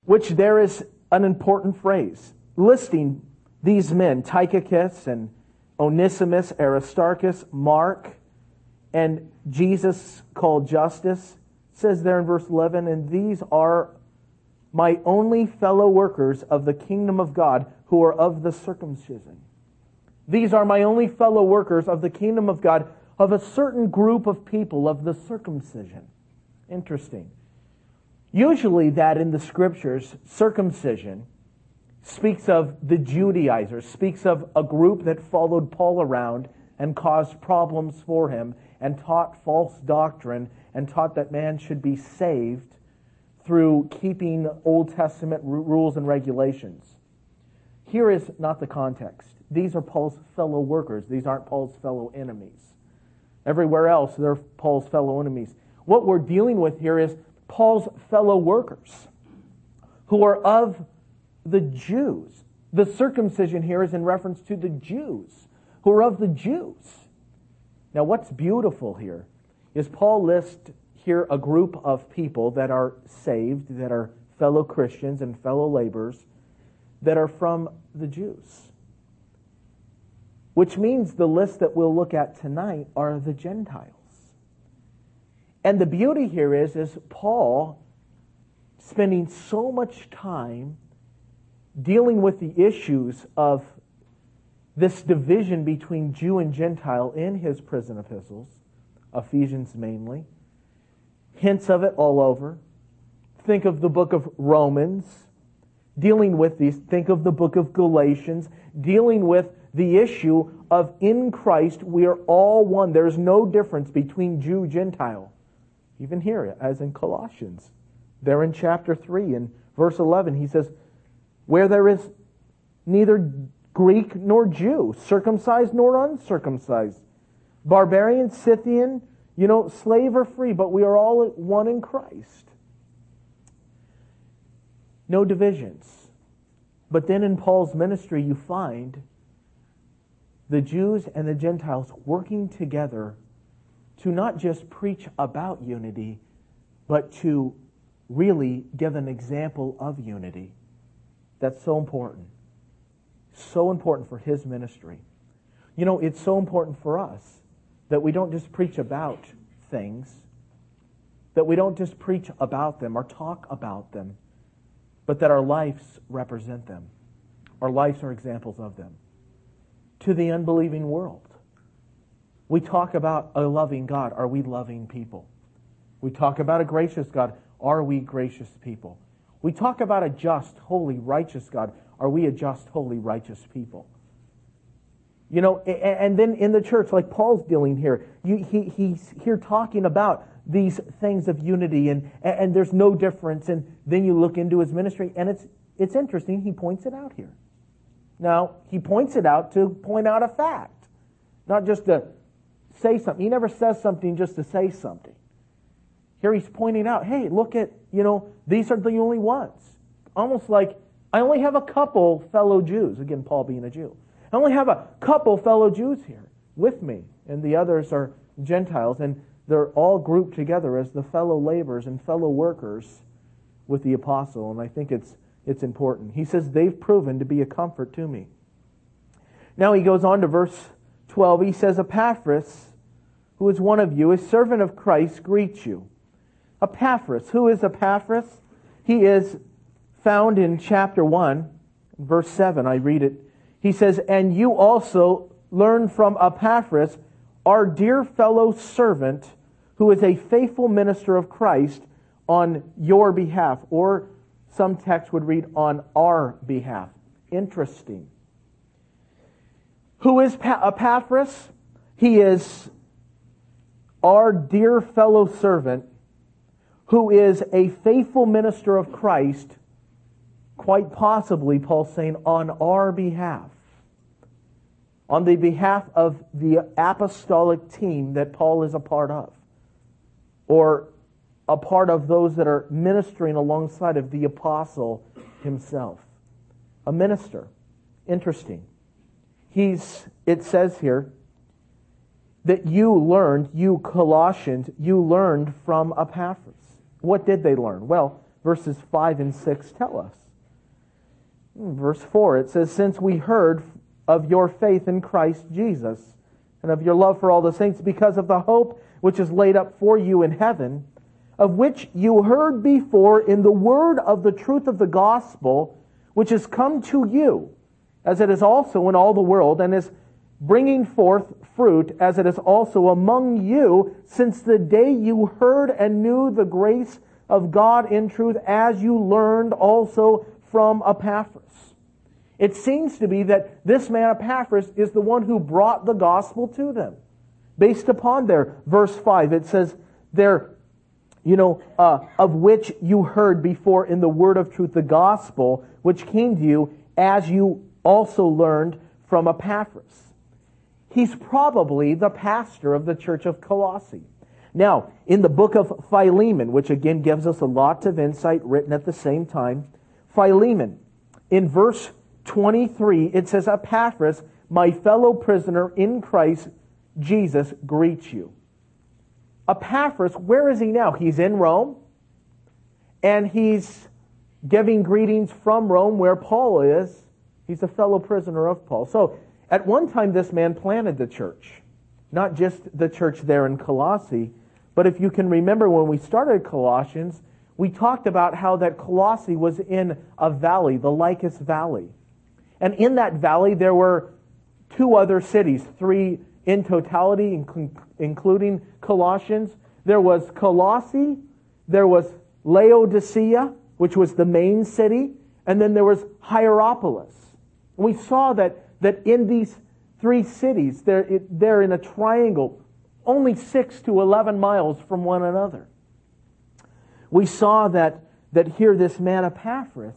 which there is an important phrase listing these men, Tychicus and Onesimus, Aristarchus, Mark, and Jesus called Justus. It says there in verse 11, and these are my only fellow workers of the kingdom of God who are of the circumcision. These are my only fellow workers of the kingdom of God, of a certain group of people of the circumcision. Interesting. Usually that in the scriptures, circumcision speaks of the Judaizers, speaks of a group that followed Paul around and caused problems for him and taught false doctrine and taught that man should be saved through keeping Old Testament rules and regulations. Here is not the context. These are Paul's fellow workers. These aren't Paul's fellow enemies. Everywhere else, they're Paul's fellow enemies. What we're dealing with here is Paul's fellow workers who are of the Jews. The circumcision here is in reference to the Jews who are of the Jews. Now what's beautiful here is Paul lists here a group of people that are saved, that are fellow Christians and fellow laborers, that are from the Jews. Which means the list that we'll look at tonight are the Gentiles. And the beauty here is Paul spending so much time dealing with the issues of this division between Jew and Gentile in his prison epistles, Ephesians mainly, hints of it all over. Think of the book of Romans, dealing with these. Think of the book of Galatians, dealing with the issue of in Christ we are all one. There's no difference between Jew, Gentile. Even here, as in Colossians, there in chapter 3 and verse 11, he says, where there is neither Greek nor Jew, circumcised nor uncircumcised, barbarian, Scythian, slave or free, but we are all one in Christ. No divisions. But then in Paul's ministry you find the Jews and the Gentiles working together to not just preach about unity, but to really give an example of unity. That's so important. So important for his ministry. It's so important for us that we don't just preach about things, that we don't just preach about them or talk about them, but that our lives represent them. Our lives are examples of them. To the unbelieving world. We talk about a loving God. Are we loving people? We talk about a gracious God. Are we gracious people? We talk about a just, holy, righteous God. Are we a just, holy, righteous people? And then in the church, like Paul's dealing here, he's here talking about these things of unity and there's no difference. And then you look into his ministry and it's interesting. He points it out here. Now, he points it out to point out a fact, not just to say something. He never says something just to say something. Here he's pointing out, hey, look at, these are the only ones. Almost like, I only have a couple fellow Jews. Again, Paul being a Jew. I only have a couple fellow Jews here with me, and the others are Gentiles, and they're all grouped together as the fellow laborers and fellow workers with the apostle, and I think it's important. He says, they've proven to be a comfort to me. Now he goes on to verse 12. He says, Epaphras, who is one of you, a servant of Christ, greets you. Epaphras. Who is Epaphras? He is found in chapter 1, verse 7. I read it. He says, and you also learn from Epaphras, our dear fellow servant, who is a faithful minister of Christ on your behalf. Or some text would read, on our behalf. Interesting. Who is Epaphras? He is our dear fellow servant who is a faithful minister of Christ, quite possibly, Paul's saying, on our behalf. On the behalf of the apostolic team that Paul is a part of. Or a part of those that are ministering alongside of the apostle himself. A minister. Interesting. It says here that you Colossians, you learned from Epaphras. What did they learn? Well, verses 5 and 6 tell us. Verse 4, it says, "Since we heard of your faith in Christ Jesus, and of your love for all the saints, because of the hope which is laid up for you in heaven, of which you heard before in the word of the truth of the gospel, which has come to you, as it is also in all the world, and is bringing forth fruit, as it is also among you, since the day you heard and knew the grace of God in truth, as you learned also from Epaphras." It seems to be that this man Epaphras is the one who brought the gospel to them. Based upon their verse 5, it says there, of which you heard before in the word of truth, the gospel, which came to you, as you also learned from Epaphras. He's probably the pastor of the church of Colossae. Now, in the book of Philemon, which again gives us a lot of insight written at the same time, Philemon, in verse 23, it says, "Epaphras, my fellow prisoner in Christ Jesus, greets you." Epaphras, where is he now? He's in Rome, and he's giving greetings from Rome, where Paul is. He's a fellow prisoner of Paul. So, at one time, this man planted the church. Not just the church there in Colossae, but if you can remember when we started Colossians, we talked about how that Colossae was in a valley, the Lycus Valley. And in that valley, there were two other cities, three in totality, including Colossians. There was Colossae, there was Laodicea, which was the main city, and then there was Hierapolis. And we saw that in these three cities, they're in a triangle, only 6 to 11 miles from one another. We saw that here this man Epaphras,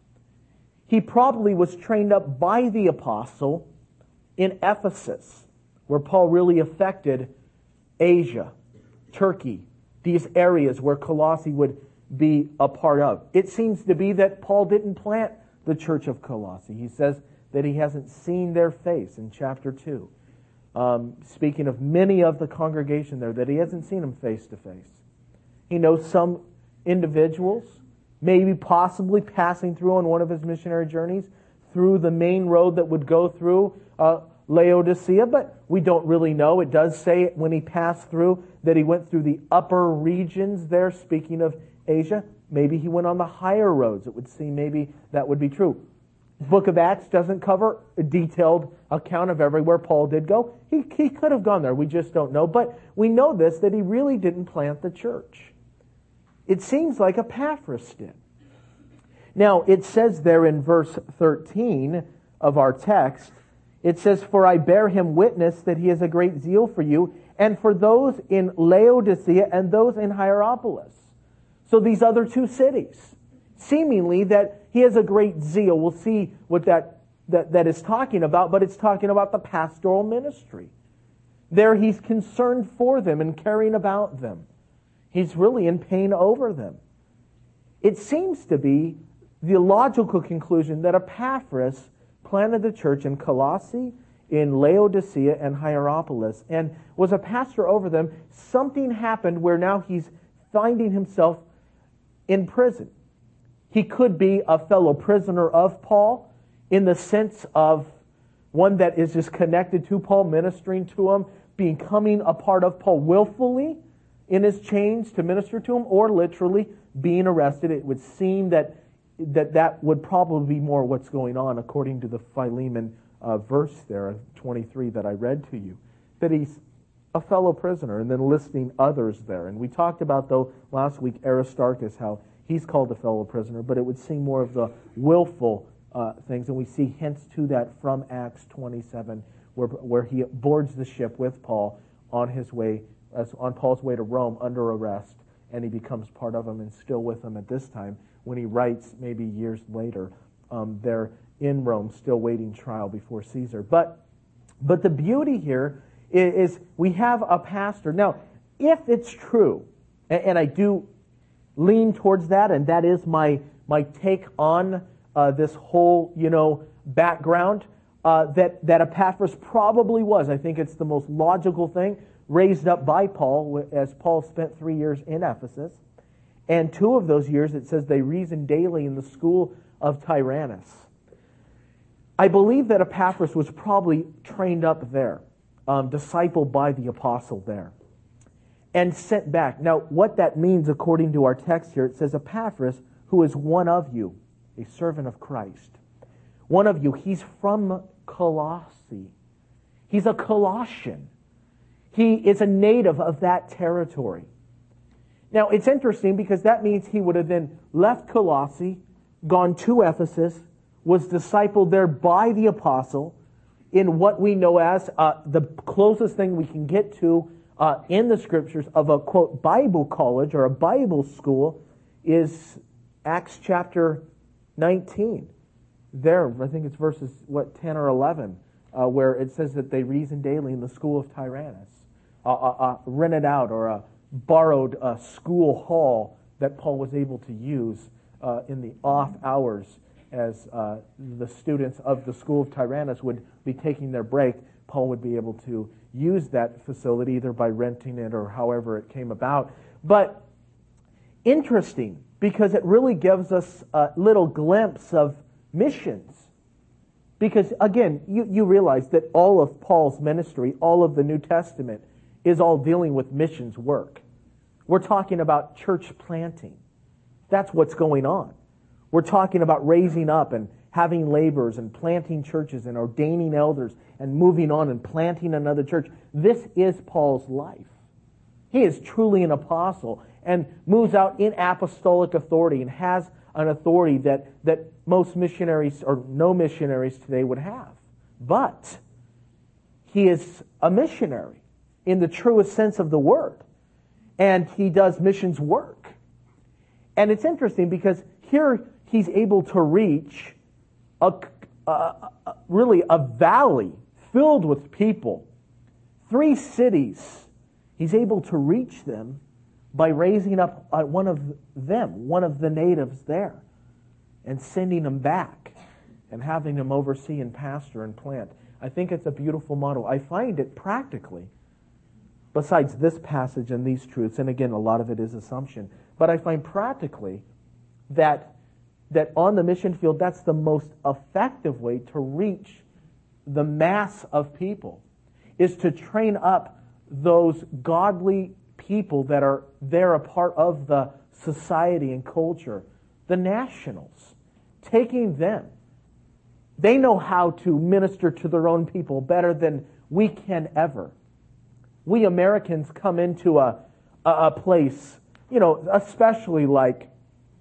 he probably was trained up by the apostle in Ephesus, where Paul really affected Asia, Turkey, these areas where Colossae would be a part of. It seems to be that Paul didn't plant the church of Colossae. He says that he hasn't seen their face in chapter 2. Speaking of many of the congregation there, that he hasn't seen them face to face. He knows some individuals, maybe possibly passing through on one of his missionary journeys through the main road that would go through Laodicea, but we don't really know. It does say when he passed through that he went through the upper regions there, speaking of Asia. Maybe he went on the higher roads. It would seem maybe that would be true. Book of Acts doesn't cover a detailed account of everywhere Paul did go. He could have gone there. We just don't know. But we know this, that he really didn't plant the church. It seems like Epaphras did. Now, it says there in verse 13 of our text, it says, "For I bear him witness that he has a great zeal for you, and for those in Laodicea and those in Hierapolis." So these other two cities, seemingly that he has a great zeal. We'll see what that is talking about, but it's talking about the pastoral ministry. There he's concerned for them and caring about them. He's really in pain over them. It seems to be the logical conclusion that Epaphras planted the church in Colossae, in Laodicea, and Hierapolis, and was a pastor over them. Something happened where now he's finding himself in prison. He could be a fellow prisoner of Paul in the sense of one that is just connected to Paul, ministering to him, becoming a part of Paul willfully in his chains to minister to him, or literally being arrested. It would seem that would probably be more what's going on according to the Philemon verse there, 23 that I read to you, that he's a fellow prisoner, and then listing others there. And we talked about, though, last week, Aristarchus, how he's called a fellow prisoner, but it would seem more of the willful things, and we see hints to that from Acts 27, where he boards the ship with Paul on Paul's way to Rome under arrest, and he becomes part of them and still with them at this time when he writes maybe years later. They're in Rome, still waiting trial before Caesar. But the beauty here is we have a pastor. Now, if it's true, and I do lean towards that, and that is my take on this whole background, that Epaphras probably was. I think it's the most logical thing, raised up by Paul, as Paul spent 3 years in Ephesus. And 2 of those years, it says they reasoned daily in the school of Tyrannus. I believe that Epaphras was probably trained up there, discipled by the apostle there, and sent back. Now, what that means, according to our text here, it says Epaphras, who is one of you, a servant of Christ. One of you, he's from Colossae. He's a Colossian. He is a native of that territory. Now, it's interesting because that means he would have then left Colossae, gone to Ephesus, was discipled there by the apostle in what we know as the closest thing we can get to in the scriptures of a, quote, Bible college or a Bible school is Acts chapter 19. There, I think it's verses, 10 or 11, where it says that they reasoned daily in the school of Tyrannus, rented out or borrowed school hall that Paul was able to use in the off hours as the students of the school of Tyrannus would be taking their break. Paul would be able to use that facility either by renting it or however it came about. But interesting, because it really gives us a little glimpse of missions. Because, again, you realize that all of Paul's ministry, all of the New Testament, is all dealing with missions work. We're talking about church planting. That's what's going on. We're talking about raising up and having laborers and planting churches and ordaining elders and moving on and planting another church. This is Paul's life. He is truly an apostle and moves out in apostolic authority and has an authority that most missionaries or no missionaries today would have. But he is a missionary in the truest sense of the word. And he does missions work. And it's interesting because here he's able to reach really a valley filled with people. 3 cities. He's able to reach them by raising up one of the natives there, and sending them back and having them oversee and pastor and plant. I think it's a beautiful model. I find it practically, besides this passage and these truths, and again, a lot of it is assumption, but I find practically that on the mission field, that's the most effective way to reach the mass of people, is to train up those godly people that are there, a part of the society and culture, the nationals, taking them. They know how to minister to their own people better than we can ever. We Americans come into a place, especially like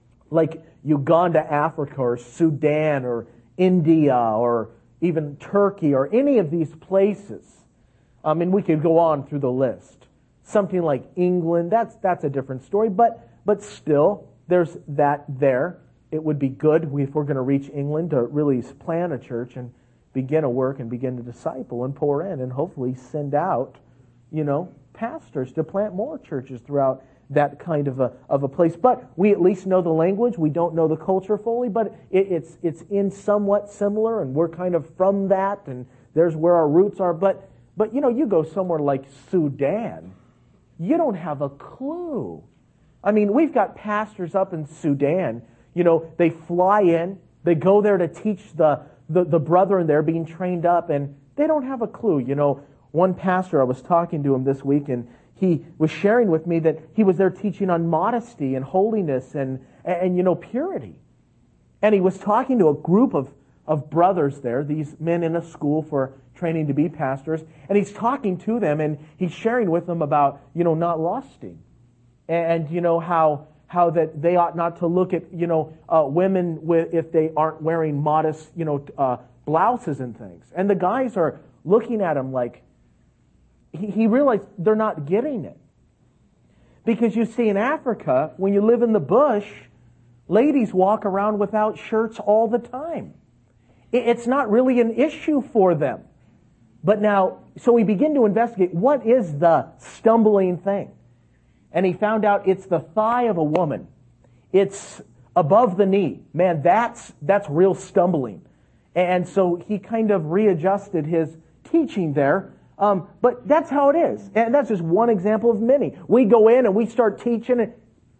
Uganda, Africa, or Sudan, or India, or even Turkey, or any of these places. I mean, we could go on through the list. Something like England, that's a different story, but still, there's that there. It would be good if we're going to reach England to really plant a church and begin a work and begin to disciple and pour in and hopefully send out, pastors to plant more churches throughout that kind of a place. But we at least know the language. We don't know the culture fully, but it's in somewhat similar, and we're kind of from that, and there's where our roots are. But you go somewhere like Sudan, you don't have a clue. I mean, we've got pastors up in Sudan. They fly in, they go there to teach the brethren there being trained up, and they don't have a clue. One pastor, I was talking to him this week, and he was sharing with me that he was there teaching on modesty and holiness and purity. And he was talking to a group of brothers there, these men in a school for training to be pastors, and he's talking to them, and he's sharing with them about, not lusting. And, how that they ought not to look at, women if they aren't wearing modest, blouses and things. And the guys are looking at him like, he realized they're not getting it. Because you see, in Africa, when you live in the bush, ladies walk around without shirts all the time. It's not really an issue for them. But now, so we begin to investigate, what is the stumbling thing? And he found out it's the thigh of a woman. It's above the knee. Man, that's real stumbling. And so he kind of readjusted his teaching there. But that's how it is. And that's just one example of many. We go in and we start teaching,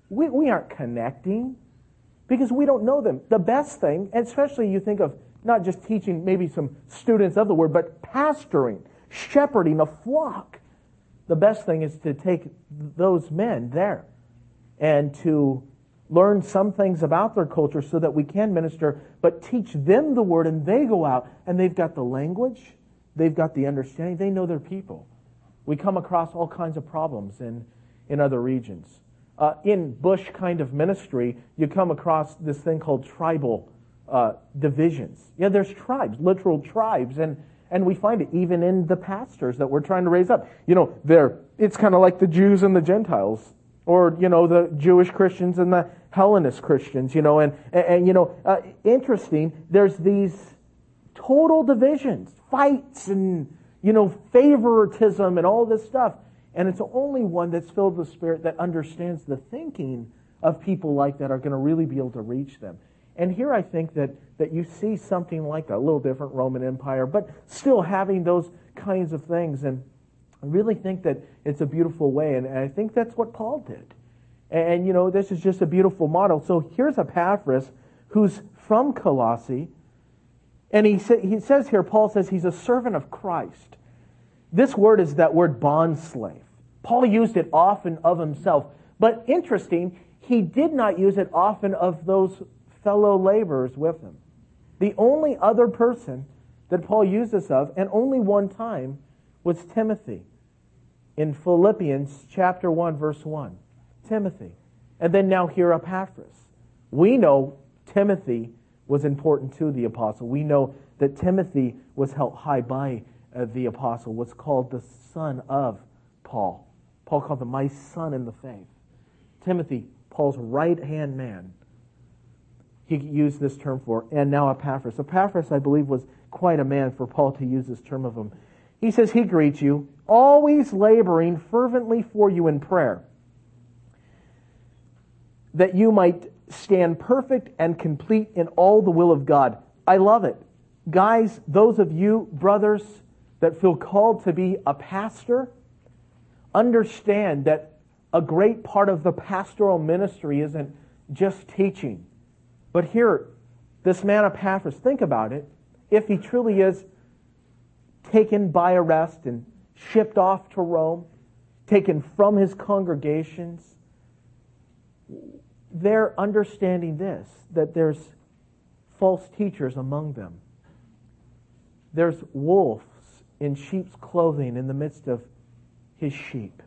We aren't connecting because we don't know them. The best thing, and especially you think of not just teaching maybe some students of the Word, but pastoring, shepherding a flock. The best thing is to take those men there and to learn some things about their culture so that we can minister, but teach them the Word, and they go out and they've got the language, they've got the understanding, they know their people. We come across all kinds of problems in other regions. In bush kind of ministry, you come across this thing called tribal divisions. Yeah, there's tribes, literal tribes, and we find it even in the pastors that we're trying to raise up. It's kind of like the Jews and the Gentiles, or the Jewish Christians and the Hellenist Christians. Interesting. There's these total divisions, fights, and favoritism and all this stuff. And it's the only one that's filled with the Spirit that understands the thinking of people like that are going to really be able to reach them. And here I think that you see something like that, a little different Roman Empire, but still having those kinds of things. And I really think that it's a beautiful way, and I think that's what Paul did. And this is just a beautiful model. So here's Epaphras, who's from Colossae, and he says here, Paul says he's a servant of Christ. This word is that word bondslave. Paul used it often of himself. But interesting, he did not use it often of those fellow laborers with him. The only other person that Paul used this of, and only one time, was Timothy. In Philippians chapter 1, verse 1. Timothy. And then now here Epaphras. We know Timothy was important to the apostle. We know that Timothy was held high by the apostle, was called the son of Paul. Paul called him my son in the faith. Timothy, Paul's right-hand man, he used this term for. And now Epaphras. Epaphras, I believe, was quite a man for Paul to use this term of him. He says he greets you, always laboring fervently for you in prayer, that you might stand perfect and complete in all the will of God. I love it. Guys, those of you, brothers, that feel called to be a pastor, understand that a great part of the pastoral ministry isn't just teaching. But here, this man Epaphras, think about it. If he truly is taken by arrest and shipped off to Rome, taken from his congregations, they're understanding this, that there's false teachers among them. There's wolves in sheep's clothing in the midst of his sheep.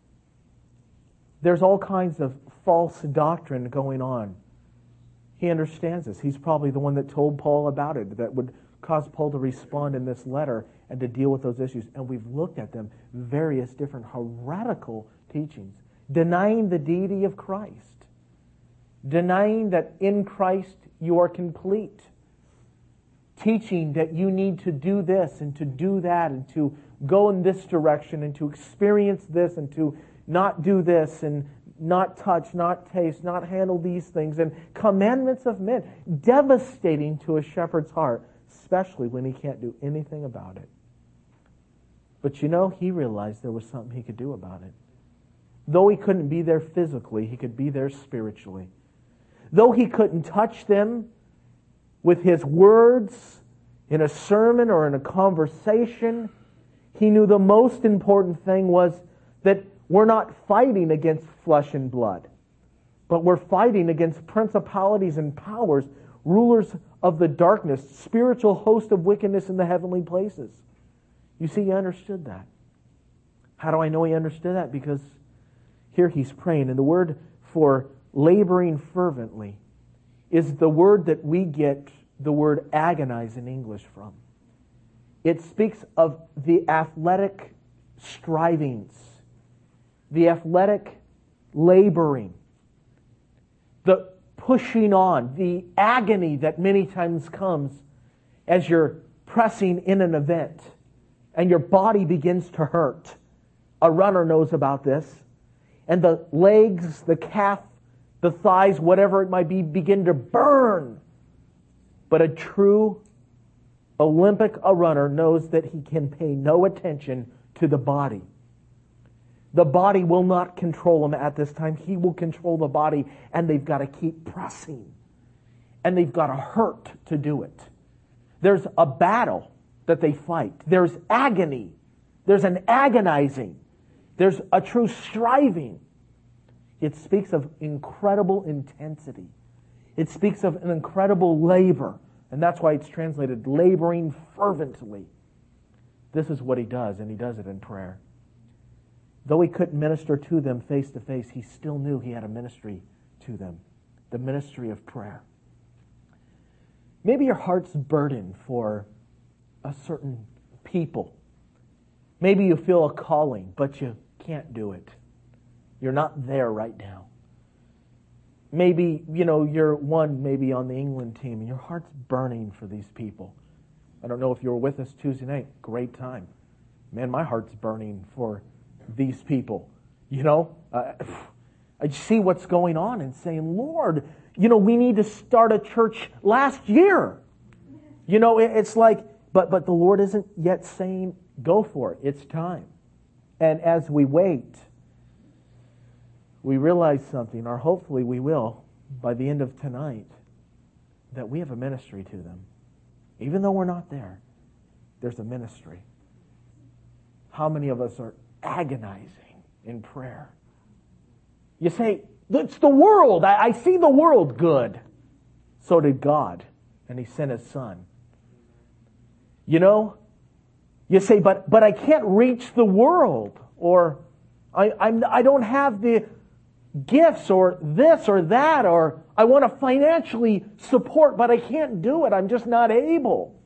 There's all kinds of false doctrine going on. He understands this. He's probably the one that told Paul about it, that would cause Paul to respond in this letter and to deal with those issues. And we've looked at them, various different heretical teachings, denying the deity of Christ, denying that in Christ you are complete, teaching that you need to do this and to do that and to go in this direction and to experience this and to not do this and not touch, not taste, not handle these things, and commandments of men, devastating to a shepherd's heart, especially when he can't do anything about it. But he realized there was something he could do about it. Though he couldn't be there physically, he could be there spiritually. Though he couldn't touch them with his words in a sermon or in a conversation, he knew the most important thing was that we're not fighting against flesh and blood, but we're fighting against principalities and powers, rulers of the darkness, spiritual host of wickedness in the heavenly places. You see, he understood that. How do I know he understood that? Because here he's praying, and the word for laboring fervently is the word that we get the word agonize in English from. It speaks of the athletic strivings, the athletic laboring, the pushing on, the agony that many times comes as you're pressing in an event and your body begins to hurt. A runner knows about this. And the legs, the calf, the thighs, whatever it might be, begin to burn. But a true Olympic runner knows that he can pay no attention to the body. The body will not control them at this time. He will control the body, and they've got to keep pressing. And they've got to hurt to do it. There's a battle that they fight. There's agony. There's an agonizing. There's a true striving. It speaks of incredible intensity. It speaks of an incredible labor. And that's why it's translated laboring fervently. This is what he does, and he does it in prayer. Though he couldn't minister to them face to face, he still knew he had a ministry to them. The ministry of prayer. Maybe your heart's burdened for a certain people. Maybe you feel a calling, but you can't do it. You're not there right now. Maybe, you're maybe on the England team, and your heart's burning for these people. I don't know if you were with us Tuesday night. Great time. Man, my heart's burning for these people. I see what's going on and saying, Lord, we need to start a church last year. It's like, but the Lord isn't yet saying, go for it. It's time. And as we wait, we realize something, or hopefully we will, by the end of tonight, that we have a ministry to them. Even though we're not there, there's a ministry. How many of us are agonizing in prayer? You say, it's the world. I see the world good. So did God. And He sent His Son. You say, but I can't reach the world. Or I don't have the gifts or this or that. Or I want to financially support, but I can't do it. I'm just not able.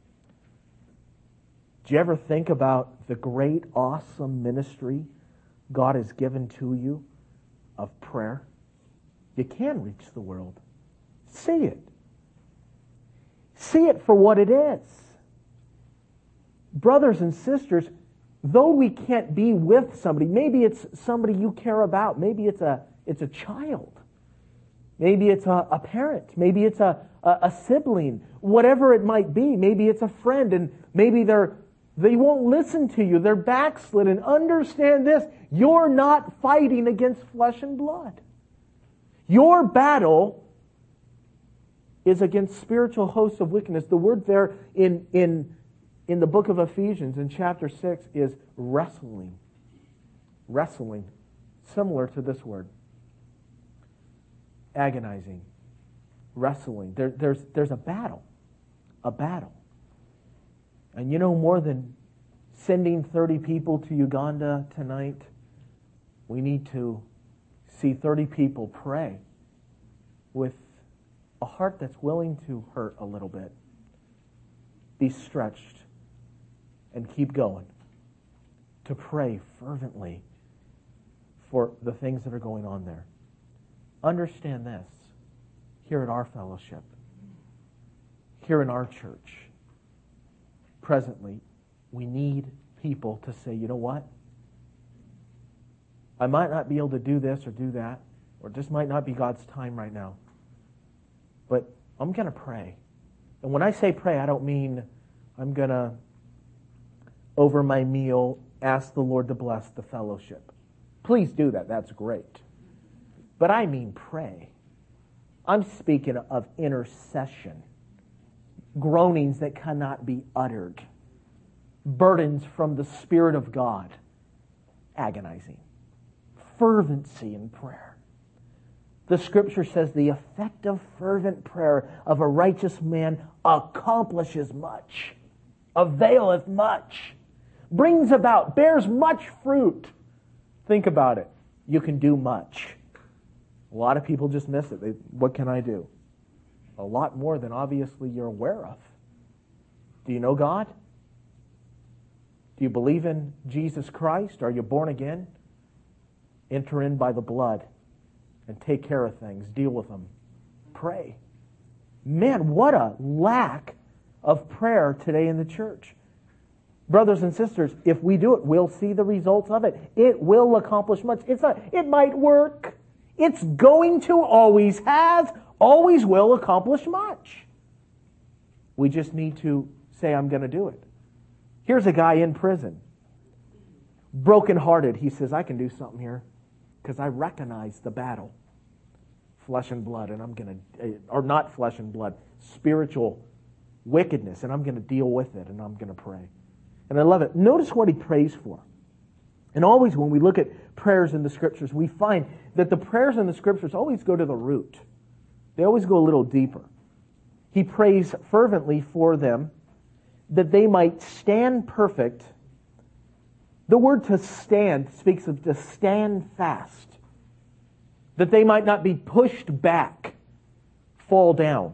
Do you ever think about the great, awesome ministry God has given to you of prayer? You can reach the world. See it. See it for what it is. Brothers and sisters, though we can't be with somebody, maybe it's somebody you care about, maybe it's a child, maybe it's a parent, maybe it's a sibling, whatever it might be, maybe it's a friend, and maybe they won't listen to you, they're backslidden. Understand this, you're not fighting against flesh and blood. Your battle is against spiritual hosts of wickedness. The word there in the book of Ephesians in chapter 6 is wrestling. Wrestling. Similar to this word. Agonizing. Wrestling. There's a battle. A battle. And more than sending 30 people to Uganda tonight, we need to see 30 people pray with a heart that's willing to hurt a little bit. Be stretched and keep going. To pray fervently for the things that are going on there. Understand this. Here at our fellowship, here in our church, presently, we need people to say, you know what? I might not be able to do this or do that, or this might not be God's time right now, but I'm going to pray. And when I say pray, I don't mean I'm going to, over my meal, ask the Lord to bless the fellowship. Please do that. That's great. But I mean pray. I'm speaking of intercession. Groanings that cannot be uttered. Burdens from the Spirit of God. Agonizing. Fervency in prayer. The Scripture says the effective fervent prayer of a righteous man accomplishes much. Availeth much. Brings about, bears much fruit. Think about it. You can do much. A lot of people just miss it. What can I do? A lot more than obviously you're aware of. Do you know God? Do you believe in Jesus Christ? Are you born again? Enter in by the blood and take care of things. Deal with them. Pray. Man, what a lack of prayer today in the church. Brothers and sisters, if we do it, we'll see the results of it. It will accomplish much. It might work. It's going to, always has, always will accomplish much. We just need to say, I'm going to do it. Here's a guy in prison. brokenhearted, he says, I can do something here because I recognize the battle. Flesh and blood, and I'm going to, or not flesh and blood, spiritual wickedness, and I'm going to deal with it, and I'm going to pray. And I love it. Notice what he prays for. And always when we look at prayers in the Scriptures, we find that the prayers in the Scriptures always go to the root. They always go a little deeper. He prays fervently for them that they might stand perfect. The word to stand speaks of to stand fast. That they might not be pushed back, fall down.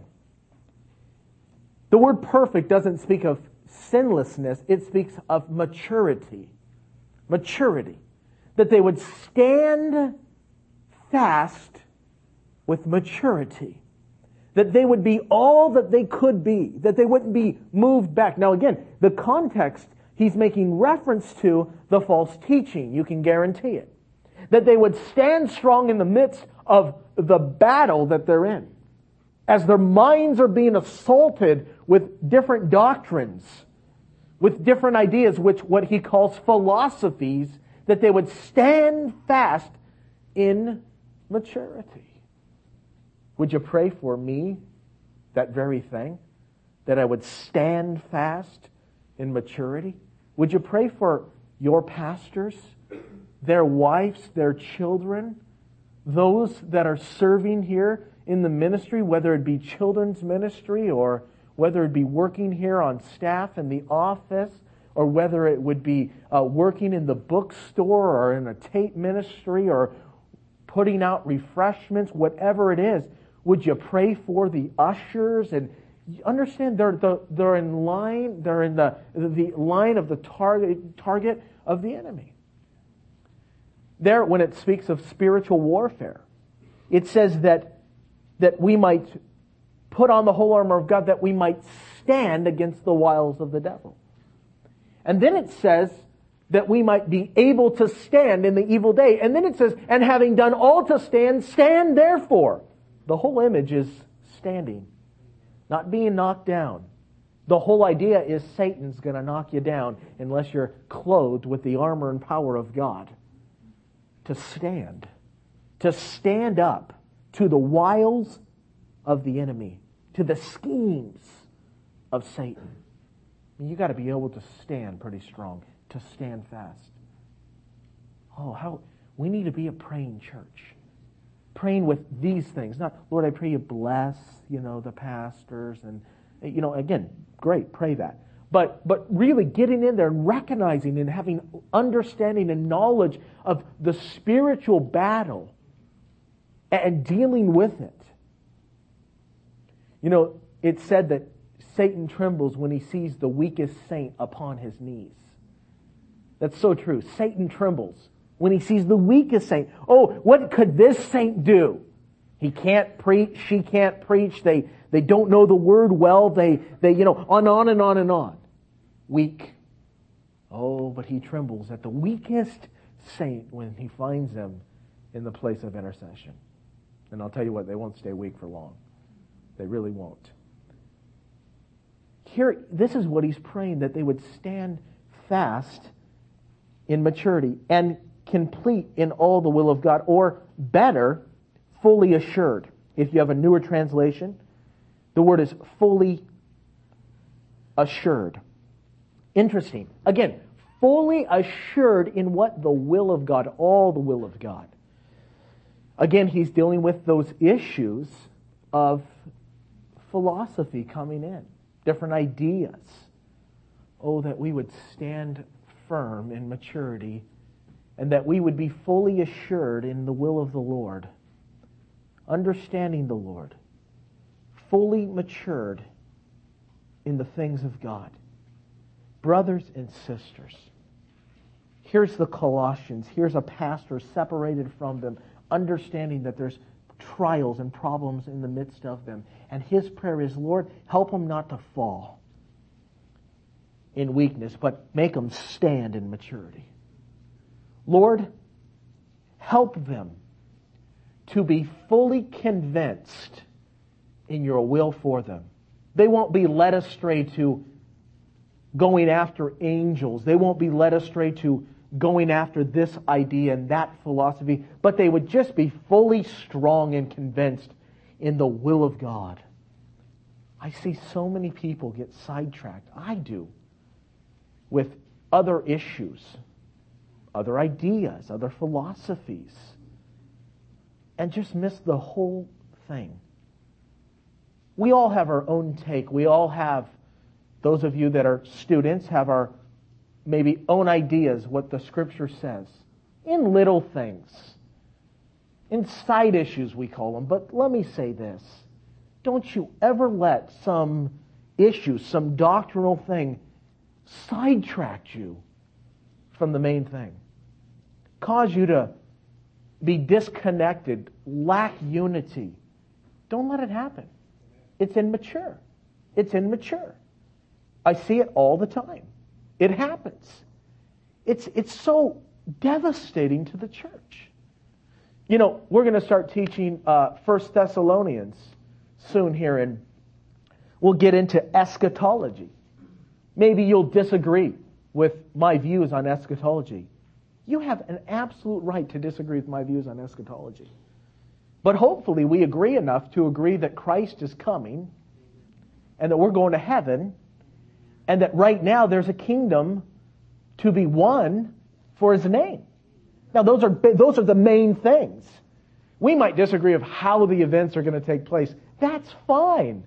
The word perfect doesn't speak of sinlessness. It speaks of maturity. Maturity. That they would stand fast with maturity. That they would be all that they could be. That they wouldn't be moved back. Now again, the context, he's making reference to the false teaching. You can guarantee it. That they would stand strong in the midst of the battle that they're in. As their minds are being assaulted with different doctrines, with different ideas, which what he calls philosophies, that they would stand fast in maturity. Would you pray for me, that very thing? That I would stand fast in maturity? Would you pray for your pastors, their wives, their children, those that are serving here in the ministry, whether it be children's ministry or whether it be working here on staff in the office, or whether it would be working in the bookstore or in a tape ministry or putting out refreshments, whatever it is, would you pray for the ushers? And you understand they're in line, they're in the line of the target of the enemy. There, when it speaks of spiritual warfare, it says that we might put on the whole armor of God, that we might stand against the wiles of the devil. And then it says that we might be able to stand in the evil day. And then it says, and having done all to stand, stand therefore. The whole image is standing, not being knocked down. The whole idea is Satan's going to knock you down unless you're clothed with the armor and power of God. To stand up to the wiles of the enemy, to the schemes of Satan. I mean, you got to be able to stand pretty strong, to stand fast. Oh, how we need to be a praying church. Praying with these things. Not, Lord, I pray you bless, the pastors and, again, great, pray that. But really getting in there and recognizing and having understanding and knowledge of the spiritual battle and dealing with it. It said that Satan trembles when he sees the weakest saint upon his knees. That's so true. Satan trembles when he sees the weakest saint. Oh, what could this saint do? He can't preach, she can't preach, they don't know the word well, they on and on and on. Weak. Oh, but he trembles at the weakest saint when he finds them in the place of intercession. And I'll tell you what, they won't stay weak for long. They really won't. Here, this is what he's praying, that they would stand fast in maturity and complete in all the will of God, or better, fully assured. If you have a newer translation, the word is fully assured. Interesting. Again, fully assured in what? The will of God, all the will of God. Again, he's dealing with those issues of philosophy coming in, different ideas. Oh, that we would stand firm in maturity and that we would be fully assured in the will of the Lord, understanding the Lord, fully matured in the things of God. Brothers and sisters, here's the Colossians. Here's a pastor separated from them, understanding that there's trials and problems in the midst of them. And his prayer is, Lord, help them not to fall in weakness, but make them stand in maturity. Lord, help them to be fully convinced in your will for them. They won't be led astray to going after angels. They won't be led astray to going after this idea and that philosophy, but they would just be fully strong and convinced in the will of God. I see so many people get sidetracked, I do, with other issues, other ideas, other philosophies, and just miss the whole thing. We all have our own take. We all have, those of you that are students, have our maybe own ideas, what the Scripture says, in little things, in side issues we call them. But let me say this. Don't you ever let some issue, some doctrinal thing, sidetrack you from the main thing. Cause you to be disconnected, lack unity. Don't let it happen. It's immature. It's immature. I see it all the time. It happens. It's so devastating to the church. You know, we're going to start teaching 1 Thessalonians soon here, and we'll get into eschatology. Maybe you'll disagree with my views on eschatology. You have an absolute right to disagree with my views on eschatology. But hopefully we agree enough to agree that Christ is coming and that we're going to heaven and that right now there's a kingdom to be won for His name. Now those are the main things. We might disagree of how the events are going to take place. That's fine.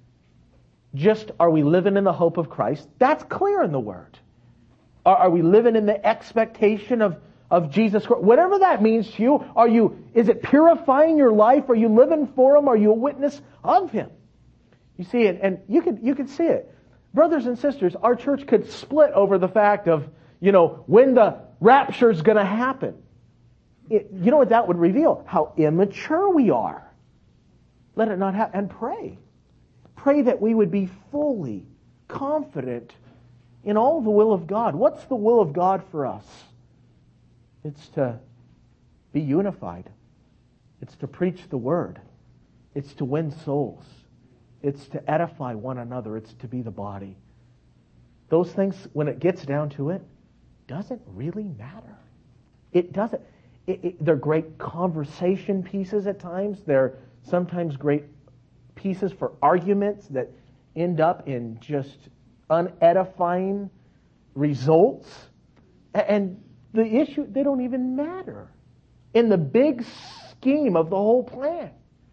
Just, are we living in the hope of Christ? That's clear in the Word. Are we living in the expectation of Jesus Christ? Whatever that means to you, is it purifying your life? Are you living for Him? Are you a witness of Him? You see it, and you could see it. Brothers and sisters, our church could split over the fact of, when the rapture is going to happen. You know what that would reveal? How immature we are. Let it not happen. And pray. Pray that we would be fully confident in all the will of God. What's the will of God for us? It's to be unified. It's to preach the Word. It's to win souls. It's to edify one another. It's to be the body. Those things, when it gets down to it, doesn't really matter. It doesn't. They're great conversation pieces at times. They're sometimes great pieces for arguments that end up in just unedifying results. And the issue, they don't even matter in the big scheme of the whole plan.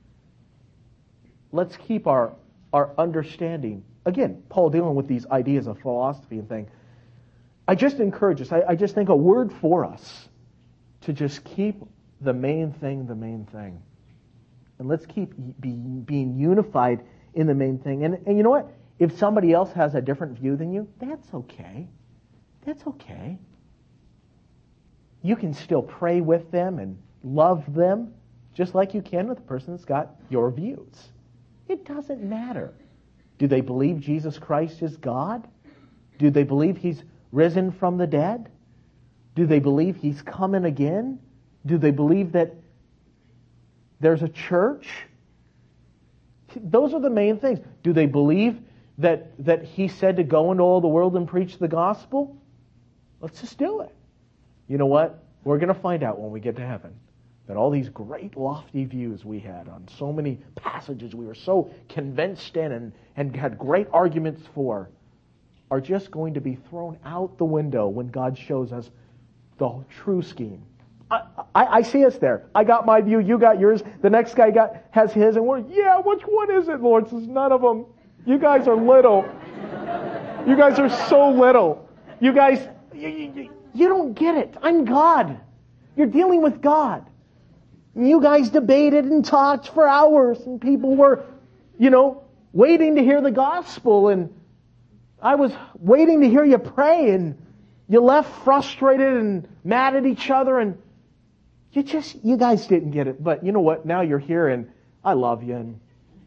Let's keep our understanding. Again, Paul dealing with these ideas of philosophy and things. I just encourage us. I just think a word for us to just keep the main thing the main thing. And let's keep being unified in the main thing. And you know what? If somebody else has a different view than you, that's okay. That's okay. You can still pray with them and love them just like you can with the person that's got your views. It doesn't matter. Do they believe Jesus Christ is God? Do they believe He's risen from the dead? Do they believe He's coming again? Do they believe that there's a church? Those are the main things. Do they believe that He said to go into all the world and preach the gospel? Let's just do it. You know what? We're going to find out when we get to heaven that all these great lofty views we had on so many passages we were so convinced in and had great arguments for are just going to be thrown out the window when God shows us the true scheme. I see us there. I got my view, you got yours, the next guy has his, and which one is it, Lord? Says none of them. You guys are little. You guys are so little. You guys, you don't get it. I'm God. You're dealing with God. You guys debated and talked for hours, and people were, waiting to hear the gospel, and I was waiting to hear you pray, and you left frustrated and mad at each other, and you guys didn't get it. But you know what? Now you're here, and I love you, and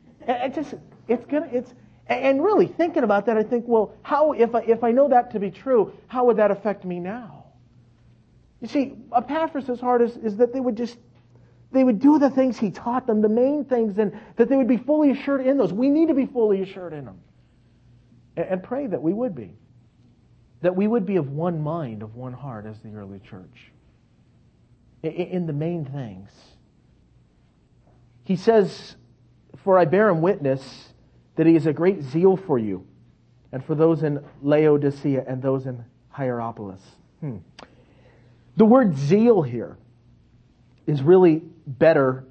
and really thinking about that, I think, well, how if I know that to be true, how would that affect me now? You see, Epaphras' heart is that they would do the things he taught them, the main things, and that they would be fully assured in those. We need to be fully assured in them. And pray that we would be. that we would be of one mind, of one heart as the early church. In the main things. He says, "For I bear him witness that he has a great zeal for you, and for those in Laodicea and those in Hierapolis." The word zeal here is really better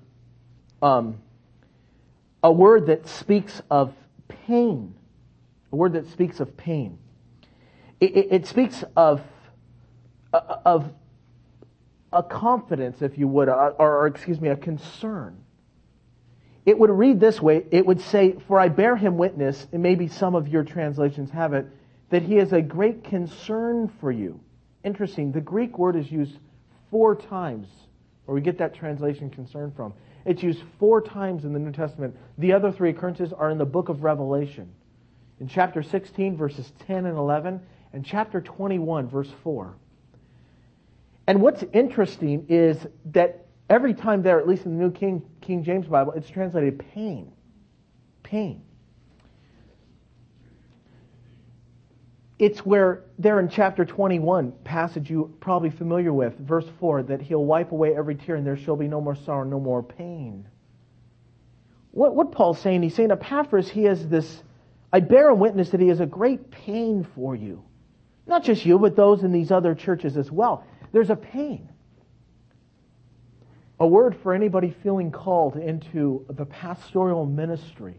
a word that speaks of pain. A word that speaks of pain. It speaks of a confidence, if you would, or a concern. It would read this way. It would say, "For I bear him witness," and maybe some of your translations have it, "that he has a great concern for you." Interesting. The Greek word is used 4 times, where we get that translation concern from. It's used 4 times in the New Testament. The other 3 occurrences are in the book of Revelation. In chapter 16, verses 10 and 11, and chapter 21, verse 4. And what's interesting is that every time there, at least in the New King James Bible, it's translated pain. Pain. It's where, there in chapter 21, passage you're probably familiar with, verse 4, that he'll wipe away every tear and there shall be no more sorrow, no more pain. What Paul's saying, he's saying, Epaphras, he has this, I bear him witness that he has a great pain for you. Not just you, but those in these other churches as well. There's a pain. A word for anybody feeling called into the pastoral ministry.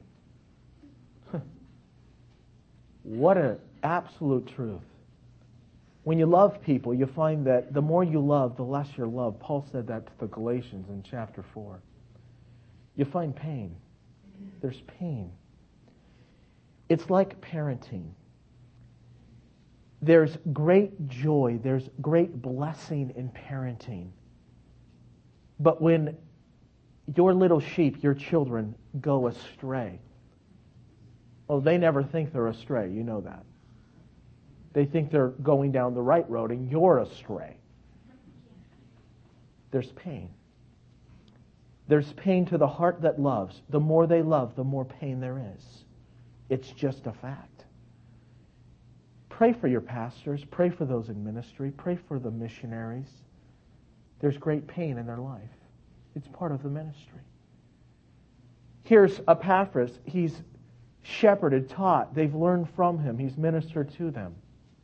What an absolute truth. When you love people, you find that the more you love, the less you're loved. Paul said that to the Galatians in chapter 4. You find pain. There's pain. It's like parenting. There's great joy, there's great blessing in parenting. But when your little sheep, your children, go astray, well, they never think they're astray, you know that. They think they're going down the right road and you're astray. There's pain. There's pain to the heart that loves. The more they love, the more pain there is. It's just a fact. Pray for your pastors. Pray for those in ministry. Pray for the missionaries. There's great pain in their life. It's part of the ministry. Here's Epaphras. He's shepherded, taught. They've learned from him. He's ministered to them.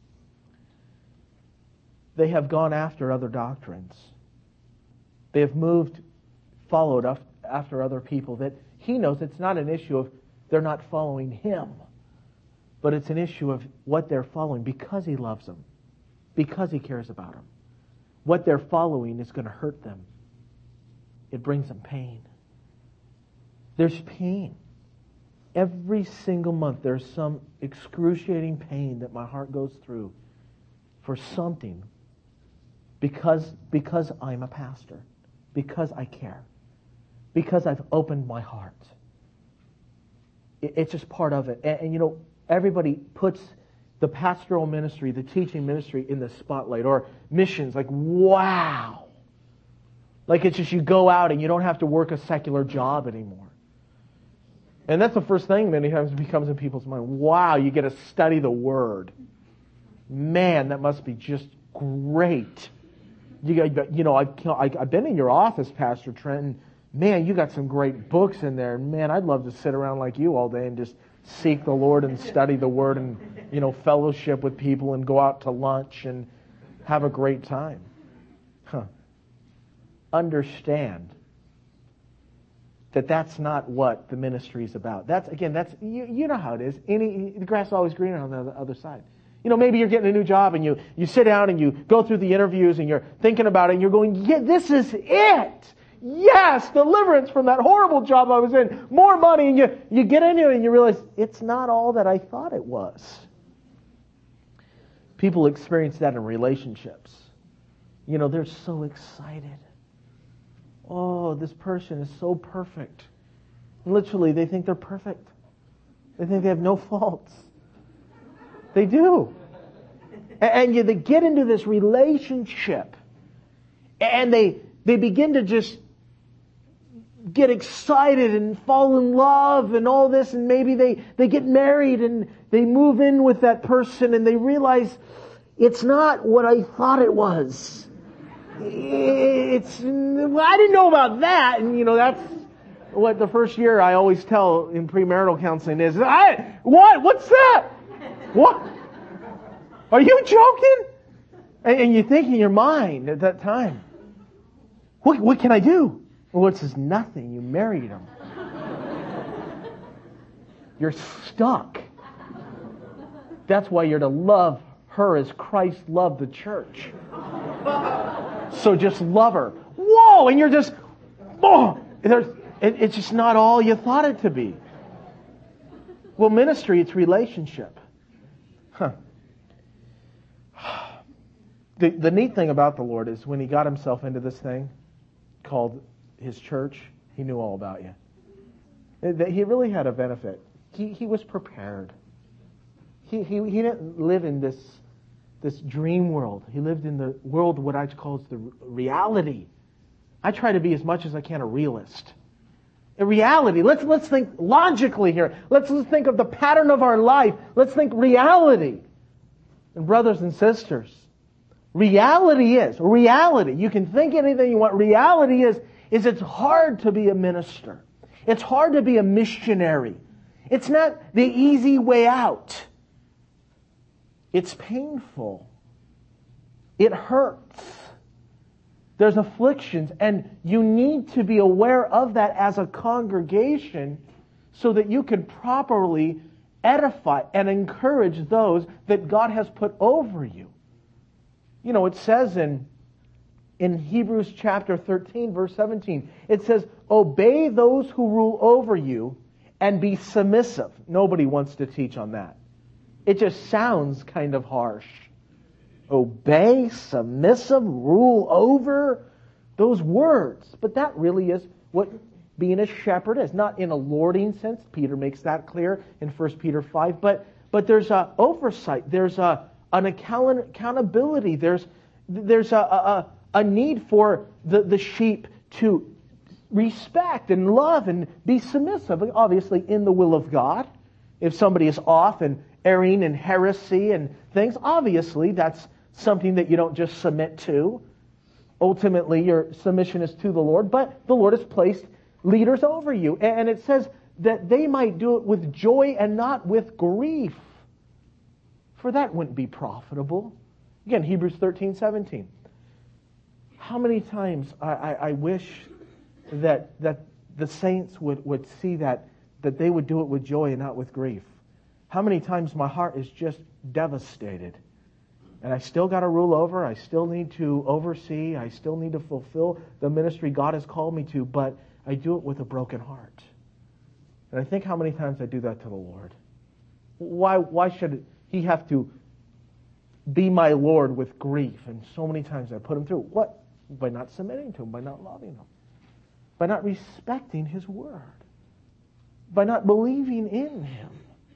They have gone after other doctrines. They have followed after other people that he knows it's not an issue of they're not following him, but it's an issue of what they're following because he loves them, because he cares about them. What they're following is going to hurt them. It brings them pain. There's pain. Every single month there's some excruciating pain that my heart goes through for something because I'm a pastor, because I care, because I've opened my heart. It's just part of it. And you know, everybody puts the pastoral ministry, the teaching ministry in the spotlight, or missions, like, wow. Like it's just you go out and you don't have to work a secular job anymore. And that's the first thing many times becomes in people's mind. Wow, you get to study the Word. Man, that must be just great. I've been in your office, Pastor Trenton. Man, you got some great books in there. Man, I'd love to sit around like you all day and just seek the Lord and study the Word and, fellowship with people and go out to lunch and have a great time. Understand that that's not what the ministry is about. That's you know how it is. The grass is always greener on the other side. Maybe you're getting a new job and you sit down and you go through the interviews and you're thinking about it and you're going, yeah, this is it. Yes, deliverance from that horrible job I was in. More money. And you get into it and you realize it's not all that I thought it was. People experience that in relationships. They're so excited. Oh, this person is so perfect. Literally, they think they're perfect. They think they have no faults. They do. And they get into this relationship. And they begin to just get excited and fall in love and all this. And maybe they get married and they move in with that person and they realize, It's not what I thought it was. I didn't know about that. And that's what the first year I always tell in premarital counseling is, what? What's that? What? Are you joking? And you think in your mind at that time, what can I do? Well, it says nothing. You married him. You're stuck. That's why you're to love her as Christ loved the church. So just love her. Whoa! And you're just, it's just not all you thought it to be. Well, ministry, it's relationship. The neat thing about the Lord is when He got Himself into this thing called His church, He knew all about you. He really had a benefit. He was prepared. He didn't live in this dream world. He lived in the world, what I call the reality. I try to be as much as I can a realist. A reality. Let's think logically here. Let's think of the pattern of our life. Let's think reality. And brothers and sisters, reality. You can think anything you want. Reality is it's hard to be a minister. It's hard to be a missionary. It's not the easy way out. It's painful. It hurts. There's afflictions, and you need to be aware of that as a congregation so that you can properly edify and encourage those that God has put over you. It says in Hebrews chapter 13, verse 17, it says, obey those who rule over you and be submissive. Nobody wants to teach on that. It just sounds kind of harsh. Obey, submissive, rule over, those words. But that really is what being a shepherd is. Not in a lording sense. Peter makes that clear in 1 Peter 5. But there's an oversight. There's an accountability. There's a need for the sheep to respect and love and be submissive. Obviously in the will of God. If somebody is off and erring in heresy and things, obviously that's something that you don't just submit to. Ultimately, your submission is to the Lord, but the Lord has placed leaders over you. And it says that they might do it with joy and not with grief. For that wouldn't be profitable. Again, Hebrews 13:17. How many times I wish that the saints would see that they would do it with joy and not with grief. How many times my heart is just devastated. And I still got to rule over. I still need to oversee. I still need to fulfill the ministry God has called me to. But I do it with a broken heart. And I think how many times I do that to the Lord. Why should He have to be my Lord with grief? And so many times I put Him through. What? By not submitting to Him. By not loving Him. By not respecting His word. By not believing in Him.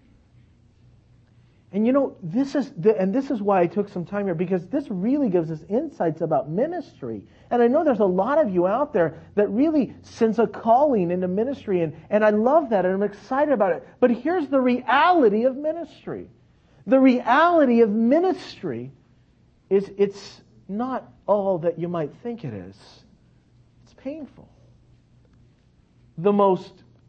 And this is why I took some time here, because this really gives us insights about ministry. And I know there's a lot of you out there that really sense a calling into ministry, and I love that, and I'm excited about it. But here's the reality of ministry. The reality of ministry is it's not all that you might think it is. It's painful. The most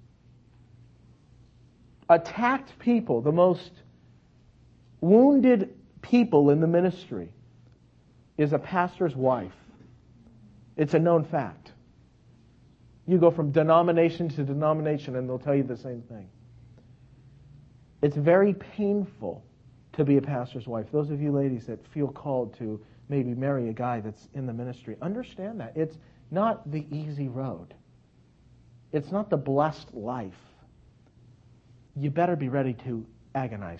attacked people, the most wounded people in the ministry is a pastor's wife. It's a known fact. You go from denomination to denomination and they'll tell you the same thing. It's very painful to be a pastor's wife. Those of you ladies that feel called to maybe marry a guy that's in the ministry, understand that. It's not the easy road. It's not the blessed life. You better be ready to agonize.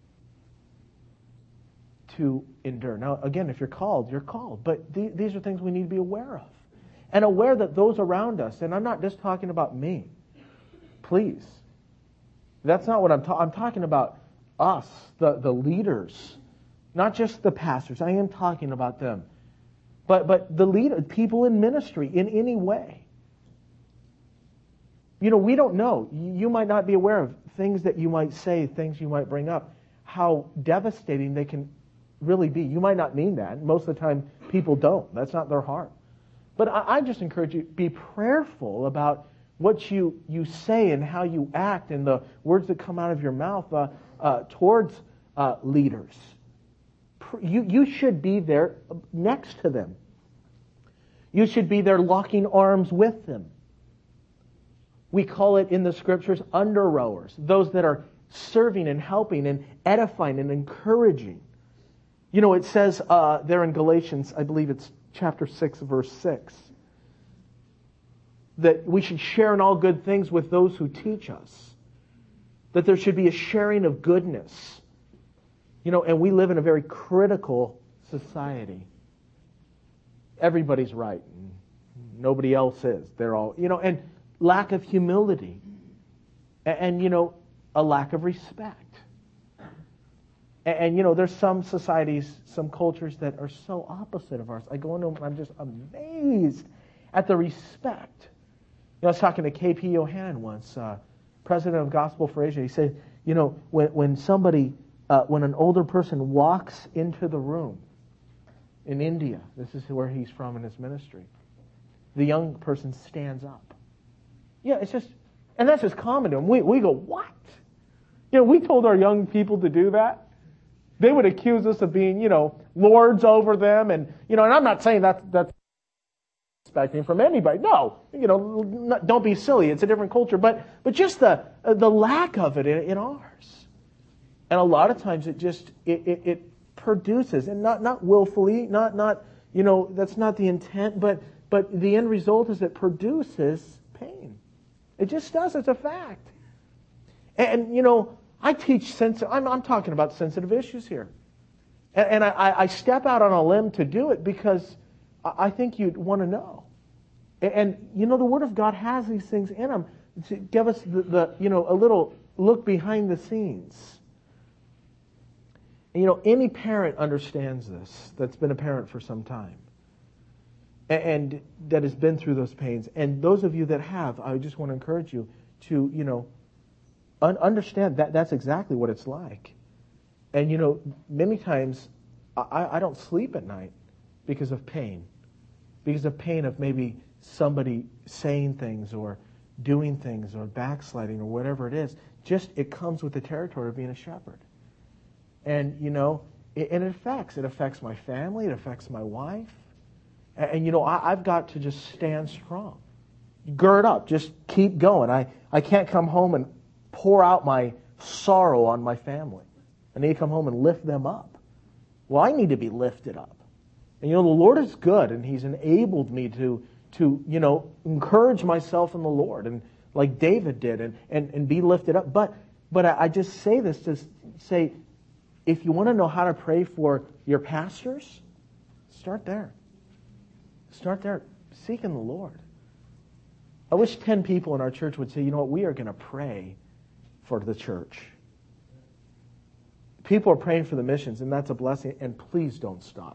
To endure. Now, again, if you're called, you're called. But these are things we need to be aware of. And aware that those around us, and I'm not just talking about me. Please. That's not what I'm talking about us, the leaders. Not just the pastors. I am talking about them. But the leader, people in ministry in any way. We don't know. You might not be aware of things that you might say, things you might bring up, how devastating they can really be. You might not mean that. Most of the time, people don't. That's not their heart. But I just encourage you, be prayerful about what you say and how you act and the words that come out of your mouth towards leaders. You should be there next to them. You should be there locking arms with them. We call it in the Scriptures under rowers, those that are serving and helping and edifying and encouraging. You know, it says there in Galatians, I believe it's chapter 6, verse 6, that we should share in all good things with those who teach us. That there should be a sharing of goodness. You know, and we live in a very critical society. Everybody's right. Nobody else is. They're all, you know, and lack of humility. And you know, a lack of respect. And you know, there's some societies, some cultures that are so opposite of ours. I go into them and I'm just amazed at the respect. You know, I was talking to K.P. Yohannan once, president of Gospel for Asia. He said, you know, when an older person walks into the room in India, this is where he's from in his ministry, the young person stands up. Yeah, it's just, and that's just common to them. We go, what? You know, we told our young people to do that. They would accuse us of being, you know, lords over them. And, you know, and I'm not saying that's expecting from anybody. No, you know, don't be silly. It's a different culture. But just the lack of it in ours. And a lot of times it produces, and not willfully, not you know, that's not the intent, but the end result is it produces pain. It just does. It's a fact. And you know, I teach I'm talking about sensitive issues here. And I step out on a limb to do it because I think you'd want to know. And you know, the Word of God has these things in them to give us the you know, a little look behind the scenes. And, you know, any parent understands this that's been a parent for some time. And that has been through those pains. And those of you that have, I just want to encourage you to, you know, understand that that's exactly what it's like. And, you know, many times I don't sleep at night because of pain. Because of pain of maybe somebody saying things or doing things or backsliding or whatever it is. Just, it comes with the territory of being a shepherd. And, you know, it affects my family, it affects my wife. And you know, I've got to just stand strong. Gird up, just keep going. I can't come home and pour out my sorrow on my family. I need to come home and lift them up. Well, I need to be lifted up. And you know, the Lord is good, and He's enabled me to you know, encourage myself in the Lord, and like David did, and be lifted up. But I just say this to say, if you want to know how to pray for your pastors, start there. Start there, seeking the Lord. I wish 10 people in our church would say, you know what, we are going to pray for the church. People are praying for the missions, and that's a blessing, and please don't stop.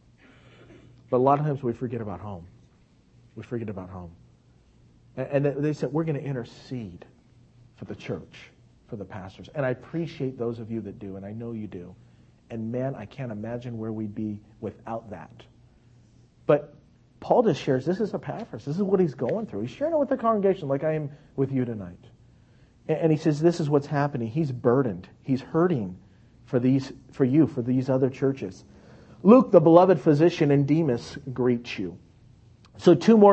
But a lot of times we forget about home. We forget about home. And they said, we're going to intercede for the church, for the pastors. And I appreciate those of you that do, and I know you do. And man, I can't imagine where we'd be without that. But Paul just shares, this is Epaphras. This is what he's going through. He's sharing it with the congregation like I am with you tonight. And he says, this is what's happening. He's burdened. He's hurting for these other churches. Luke, the beloved physician, and Demas greet you. So two more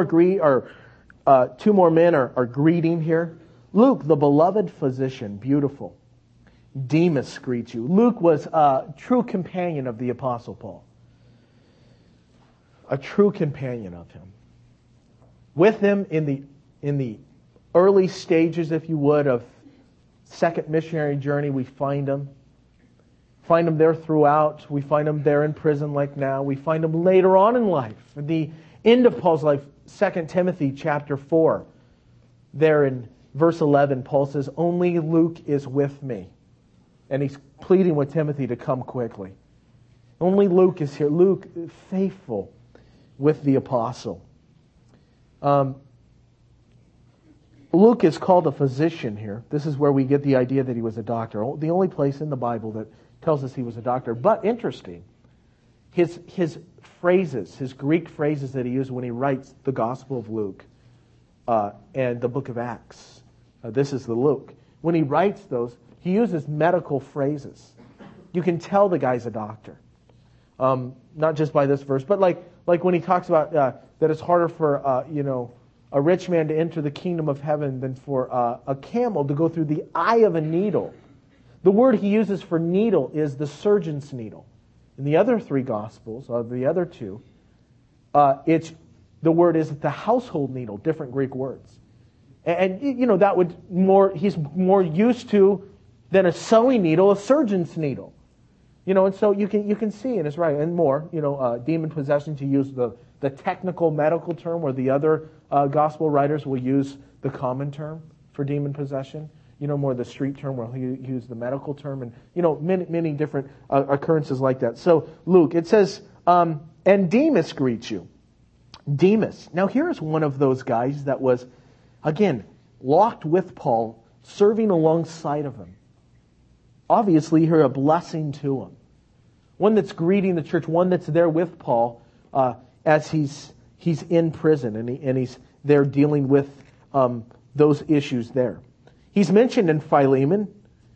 men are greeting here. Luke, the beloved physician, beautiful. Demas greets you. Luke was a true companion of the Apostle Paul. A true companion of him. With him in the early stages, if you would, of second missionary journey, we find him. Find him there throughout. We find him there in prison like now. We find him later on in life. At the end of Paul's life, 2 Timothy chapter 4, there in verse 11, Paul says, only Luke is with me. And he's pleading with Timothy to come quickly. Only Luke is here. Luke, faithful with the apostle. Luke is called a physician here. This is where we get the idea that he was a doctor. The only place in the Bible that tells us he was a doctor. But interesting, his phrases, his Greek phrases that he used when he writes the Gospel of Luke and the book of Acts. This is the Luke. When he writes those, he uses medical phrases. You can tell the guy's a doctor. Not just by this verse, but like when he talks about that it's harder for a rich man to enter the kingdom of heaven than for a camel to go through the eye of a needle. The word he uses for needle is the surgeon's needle. In the other three Gospels, or the other two, the word is the household needle, different Greek words. And that would he's more used to than a sewing needle, a surgeon's needle. And so you can see, and it's right, and more, demon possession, to use the technical medical term, where the other gospel writers will use the common term for demon possession. More the street term, where he'll use the medical term, and many different occurrences like that. So Luke, it says, and Demas greets you. Demas. Now here's one of those guys that was, again, locked with Paul, serving alongside of him. Obviously, you're a blessing to him. One that's greeting the church, one that's there with Paul as he's in prison and he's there dealing with those issues there. He's mentioned in Philemon,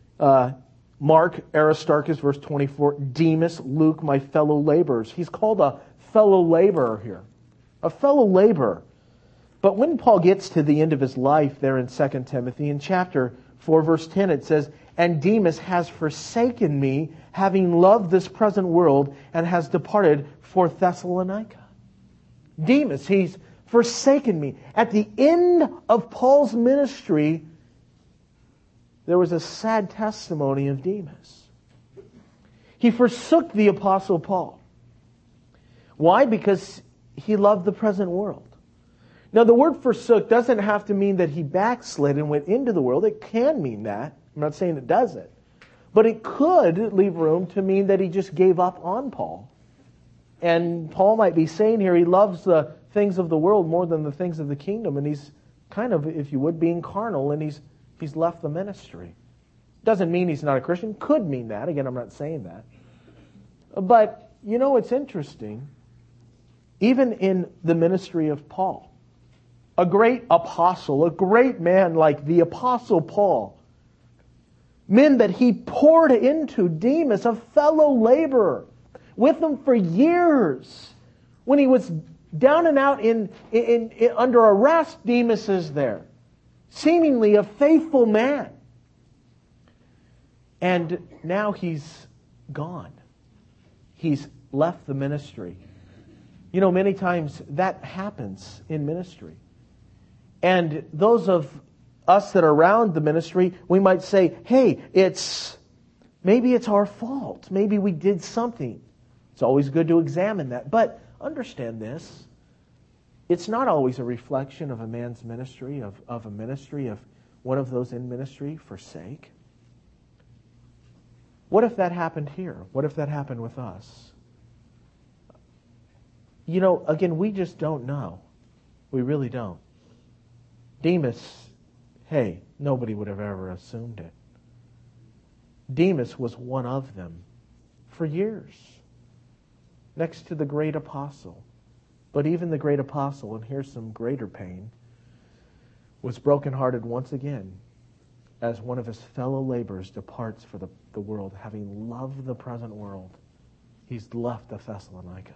Mark, Aristarchus, verse 24, Demas, Luke, my fellow laborers. He's called a fellow laborer here. A fellow laborer. But when Paul gets to the end of his life there in 2 Timothy, in chapter 4, verse 10, it says, and Demas has forsaken me, having loved this present world, and has departed for Thessalonica. Demas, he's forsaken me. At the end of Paul's ministry, there was a sad testimony of Demas. He forsook the Apostle Paul. Why? Because he loved the present world. Now, the word forsook doesn't have to mean that he backslid and went into the world. It can mean that. I'm not saying it doesn't. But it could leave room to mean that he just gave up on Paul. And Paul might be saying here he loves the things of the world more than the things of the kingdom. And he's kind of, if you would, being carnal, and he's left the ministry. Doesn't mean he's not a Christian. Could mean that. Again, I'm not saying that. But, it's interesting. Even in the ministry of Paul, a great apostle, a great man like the Apostle Paul, men that he poured into, Demas, a fellow laborer, with him for years. When he was down and out in under arrest, Demas is there. Seemingly a faithful man. And now he's gone. He's left the ministry. Many times that happens in ministry. And those of us that are around the ministry, we might say, hey, maybe it's our fault. Maybe we did something. It's always good to examine that. But understand this. It's not always a reflection of a man's ministry, of a ministry, of one of those in ministry forsake. What if that happened here? What if that happened with us? Again, we just don't know. We really don't. Demas, hey, nobody would have ever assumed it. Demas was one of them for years, next to the great apostle. But even the great apostle, and here's some greater pain, was brokenhearted once again as one of his fellow laborers departs for the world, having loved the present world. He's left the Thessalonica.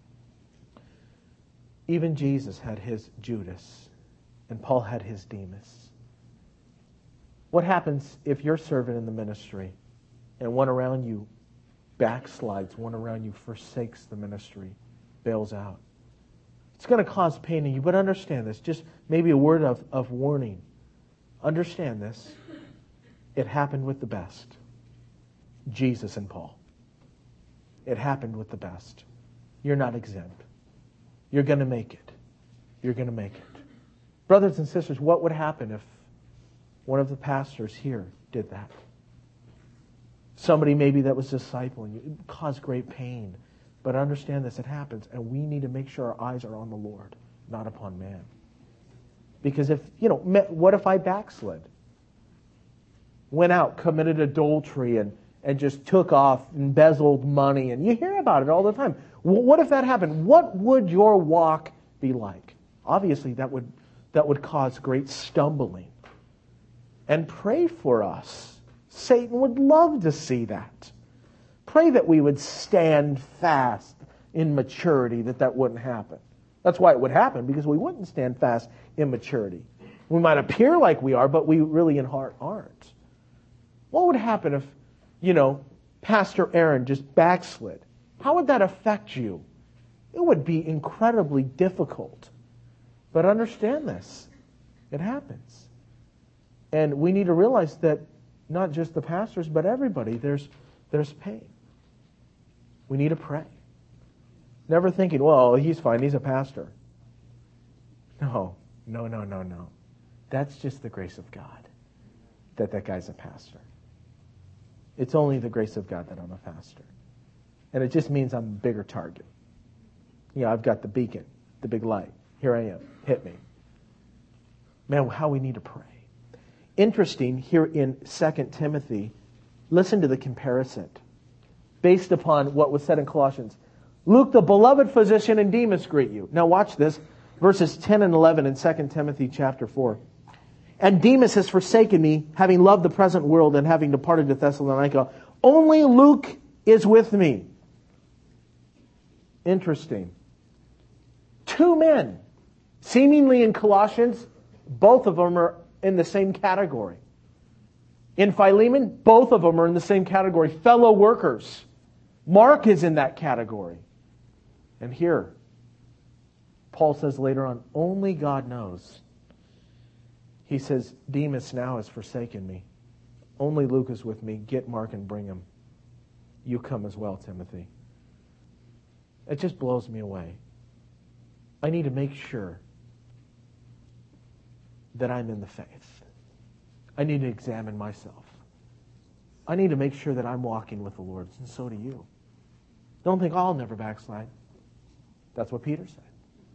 Even Jesus had his Judas, and Paul had his Demas. What happens if you're serving in the ministry and one around you backslides, one around you forsakes the ministry, bails out? It's going to cause pain in you, but understand this. Just maybe a word of warning. Understand this. It happened with the best. Jesus and Paul. It happened with the best. You're not exempt. You're going to make it. You're going to make it. Brothers and sisters, what would happen if one of the pastors here did that? Somebody maybe that was discipling you. It caused great pain. But understand this, it happens, and we need to make sure our eyes are on the Lord, not upon man. Because what if I backslid? Went out, committed adultery, and and just took off, embezzled money, and you hear about it all the time. What if that happened? What would your walk be like? Obviously, that would cause great stumbling. And pray for us. Satan would love to see that. Pray that we would stand fast in maturity, that wouldn't happen. That's why it would happen, because we wouldn't stand fast in maturity. We might appear like we are, but we really in heart aren't. What would happen if, Pastor Aaron just backslid? How would that affect you? It would be incredibly difficult. But understand this. It happens. And we need to realize that not just the pastors, but everybody, there's pain. We need to pray. Never thinking, well, he's fine, he's a pastor. No. That's just the grace of God, that guy's a pastor. It's only the grace of God that I'm a pastor. And it just means I'm a bigger target. I've got the beacon, the big light. Here I am. Hit me. Man, how we need to pray. Interesting, here in 2 Timothy, listen to the comparison based upon what was said in Colossians. Luke, the beloved physician, and Demas greet you. Now watch this. Verses 10 and 11 in 2 Timothy chapter 4. And Demas has forsaken me, having loved the present world and having departed to Thessalonica. Only Luke is with me. Interesting. Two men, seemingly in Colossians, both of them are in the same category. In Philemon, both of them are in the same category. Fellow workers. Mark is in that category. And here, Paul says later on, only God knows. He says, Demas now has forsaken me. Only Luke is with me. Get Mark and bring him. You come as well, Timothy. It just blows me away. I need to make sure that I'm in the faith. I need to examine myself. I need to make sure that I'm walking with the Lord, and so do you. Don't think, I'll never backslide. That's what Peter said.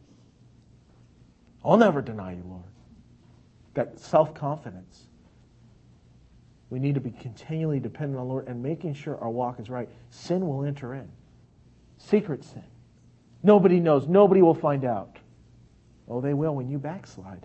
I'll never deny you, Lord. That self-confidence. We need to be continually dependent on the Lord and making sure our walk is right. Sin will enter in. Secret sin. Nobody knows. Nobody will find out. Oh, they will when you backslide.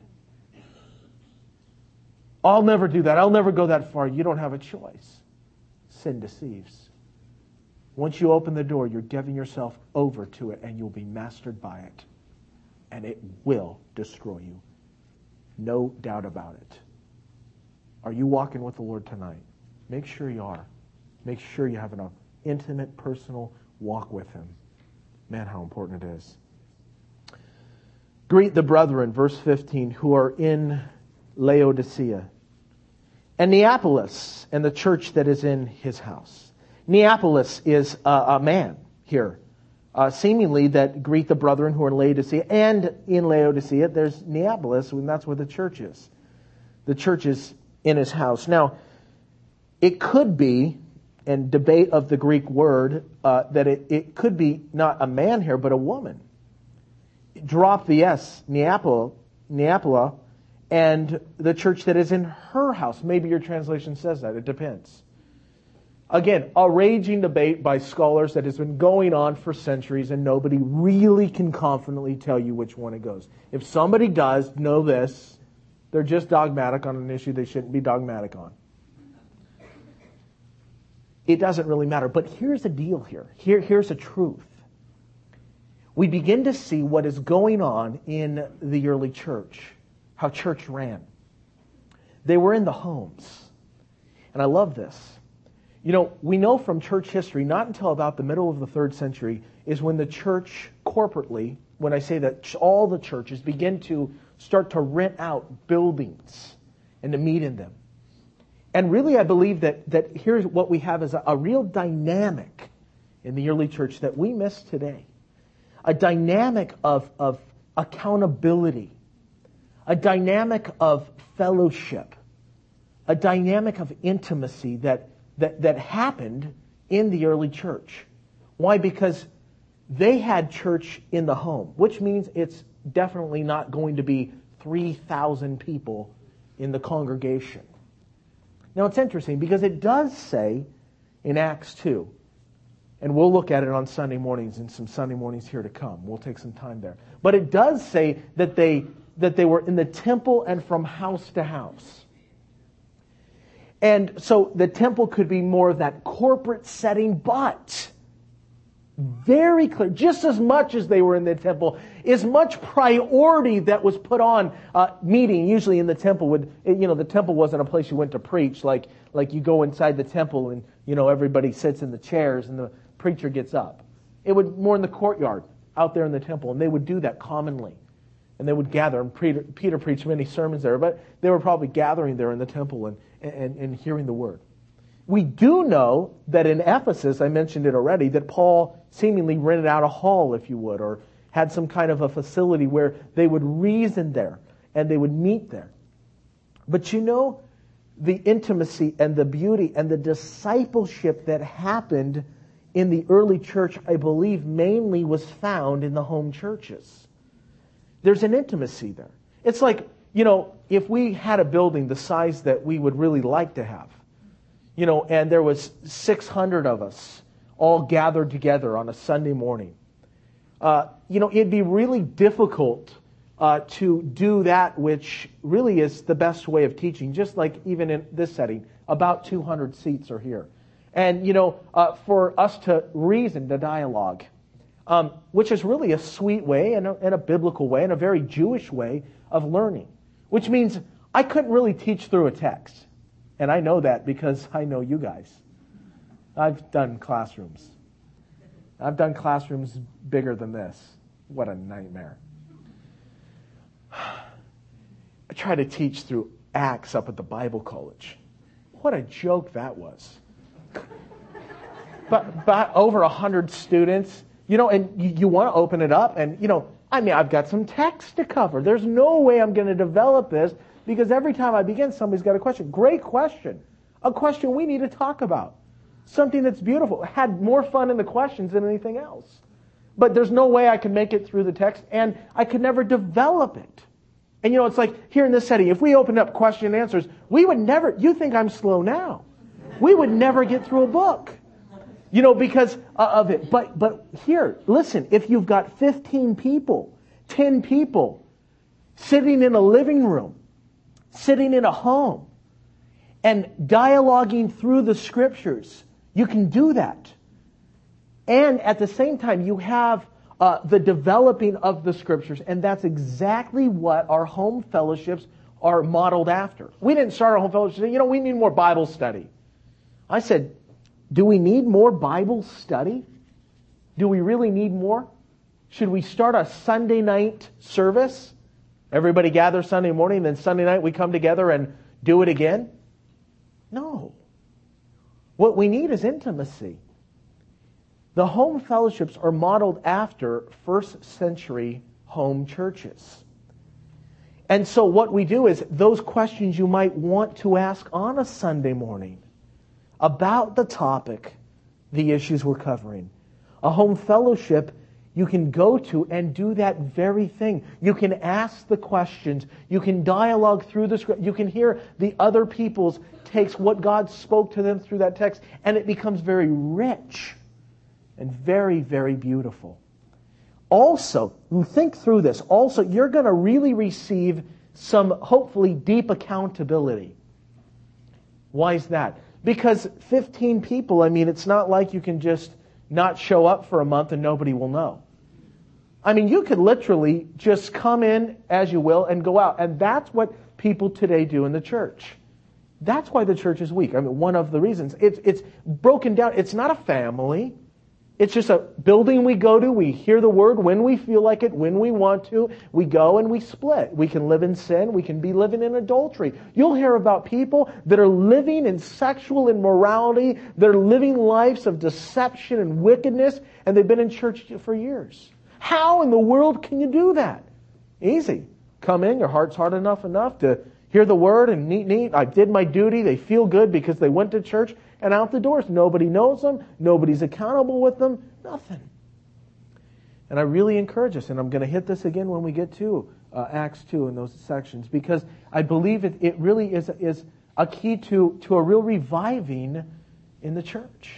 I'll never do that. I'll never go that far. You don't have a choice. Sin deceives. Once you open the door, you're giving yourself over to it and you'll be mastered by it. And it will destroy you. No doubt about it. Are you walking with the Lord tonight? Make sure you are. Make sure you have an intimate, personal walk with Him. Man, how important it is. Greet the brethren, verse 15, who are in Laodicea, and Neapolis, and the church that is in his house. Neapolis is a man here, seemingly that greet the brethren who are in Laodicea. And in Laodicea, there's Neapolis, and that's where the church is. The church is in his house. Now, it could be, and debate of the Greek word, that it could be not a man here, but a woman. Drop the S, Neapola, and the church that is in her house. Maybe your translation says that. It depends. Again, a raging debate by scholars that has been going on for centuries, and nobody really can confidently tell you which one it goes. If somebody does, know this. They're just dogmatic on an issue they shouldn't be dogmatic on. It doesn't really matter. But here's the deal here. Here's the truth. We begin to see what is going on in the early church, how church ran. They were in the homes. And I love this. We know from church history, not until about the middle of the 3rd century, is when the church corporately, when I say that all the churches begin to start to rent out buildings and to meet in them. And really, I believe that here's what we have is a real dynamic in the early church that we miss today. A dynamic of accountability. A dynamic of fellowship. A dynamic of intimacy that happened in the early church. Why? Because they had church in the home, which means it's definitely not going to be 3,000 people in the congregation. Now it's interesting because it does say in Acts 2. And we'll look at it on Sunday mornings and some Sunday mornings here to come. We'll take some time there. But it does say that they were in the temple and from house to house. And so the temple could be more of that corporate setting, but very clear, just as much as they were in the temple, as much priority that was put on meeting. Usually in the temple the temple wasn't a place you went to preach, like you go inside the temple and everybody sits in the chairs and the preacher gets up. It would more in the courtyard out there in the temple, and they would do that commonly. And they would gather, and Peter preached many sermons there, but they were probably gathering there in the temple and hearing the word. We do know that in Ephesus, I mentioned it already, that Paul seemingly rented out a hall, if you would, or had some kind of a facility where they would reason there and they would meet there. But the intimacy and the beauty and the discipleship that happened in the early church, I believe, mainly was found in the home churches. There's an intimacy there. It's like, if we had a building the size that we would really like to have, and there was 600 of us all gathered together on a Sunday morning, it'd be really difficult to do that which really is the best way of teaching, just like even in this setting, about 200 seats are here. And, for us to reason, to dialogue, which is really a sweet way and a biblical way and a very Jewish way of learning, which means I couldn't really teach through a text. And I know that because I know you guys. I've done classrooms. I've done classrooms bigger than this. What a nightmare. I tried to teach through Acts up at the Bible College. What a joke that was. But over 100 students, and you want to open it up, and, I've got some text to cover. There's no way I'm going to develop this, because every time I begin, somebody's got a question. Great question. A question we need to talk about. Something that's beautiful. Had more fun in the questions than anything else. But there's no way I can make it through the text, and I could never develop it. And it's like here in this setting, if we opened up question and answers, we would never, you think I'm slow now. We would never get through a book. Because of it. But here, listen, if you've got 15 people, 10 people sitting in a living room, sitting in a home, and dialoguing through the Scriptures, you can do that. And at the same time, you have the developing of the Scriptures, and that's exactly what our home fellowships are modeled after. We didn't start our home fellowship saying, we need more Bible study. I said, do we need more Bible study? Do we really need more? Should we start a Sunday night service? Everybody gathers Sunday morning, then Sunday night we come together and do it again? No. What we need is intimacy. The home fellowships are modeled after first century home churches. And so what we do is those questions you might want to ask on a Sunday morning about the topic, the issues we're covering. A home fellowship you can go to and do that very thing. You can ask the questions. You can dialogue through the script. You can hear the other people's takes, what God spoke to them through that text, and it becomes very rich and very, very beautiful. Also, think through this. Also, you're going to really receive some, hopefully, deep accountability. Why is that? Because 15 people, it's not like you can just not show up for a month and nobody will know. You could literally just come in as you will and go out. And that's what people today do in the church. That's why the church is weak. One of the reasons. It's broken down. It's not a family. It's just a building we go to. We hear the word when we feel like it, when we want to. We go and we split. We can live in sin. We can be living in adultery. You'll hear about people that are living in sexual immorality. They're living lives of deception and wickedness, and they've been in church for years. How in the world can you do that? Easy. Come in, your heart's hard enough to hear the word and neat. I did my duty. They feel good because they went to church. And out the doors, nobody knows them, nobody's accountable with them, nothing. And I really encourage us, and I'm going to hit this again when we get to Acts 2 and those sections, because I believe it really is a key to a real reviving in the church.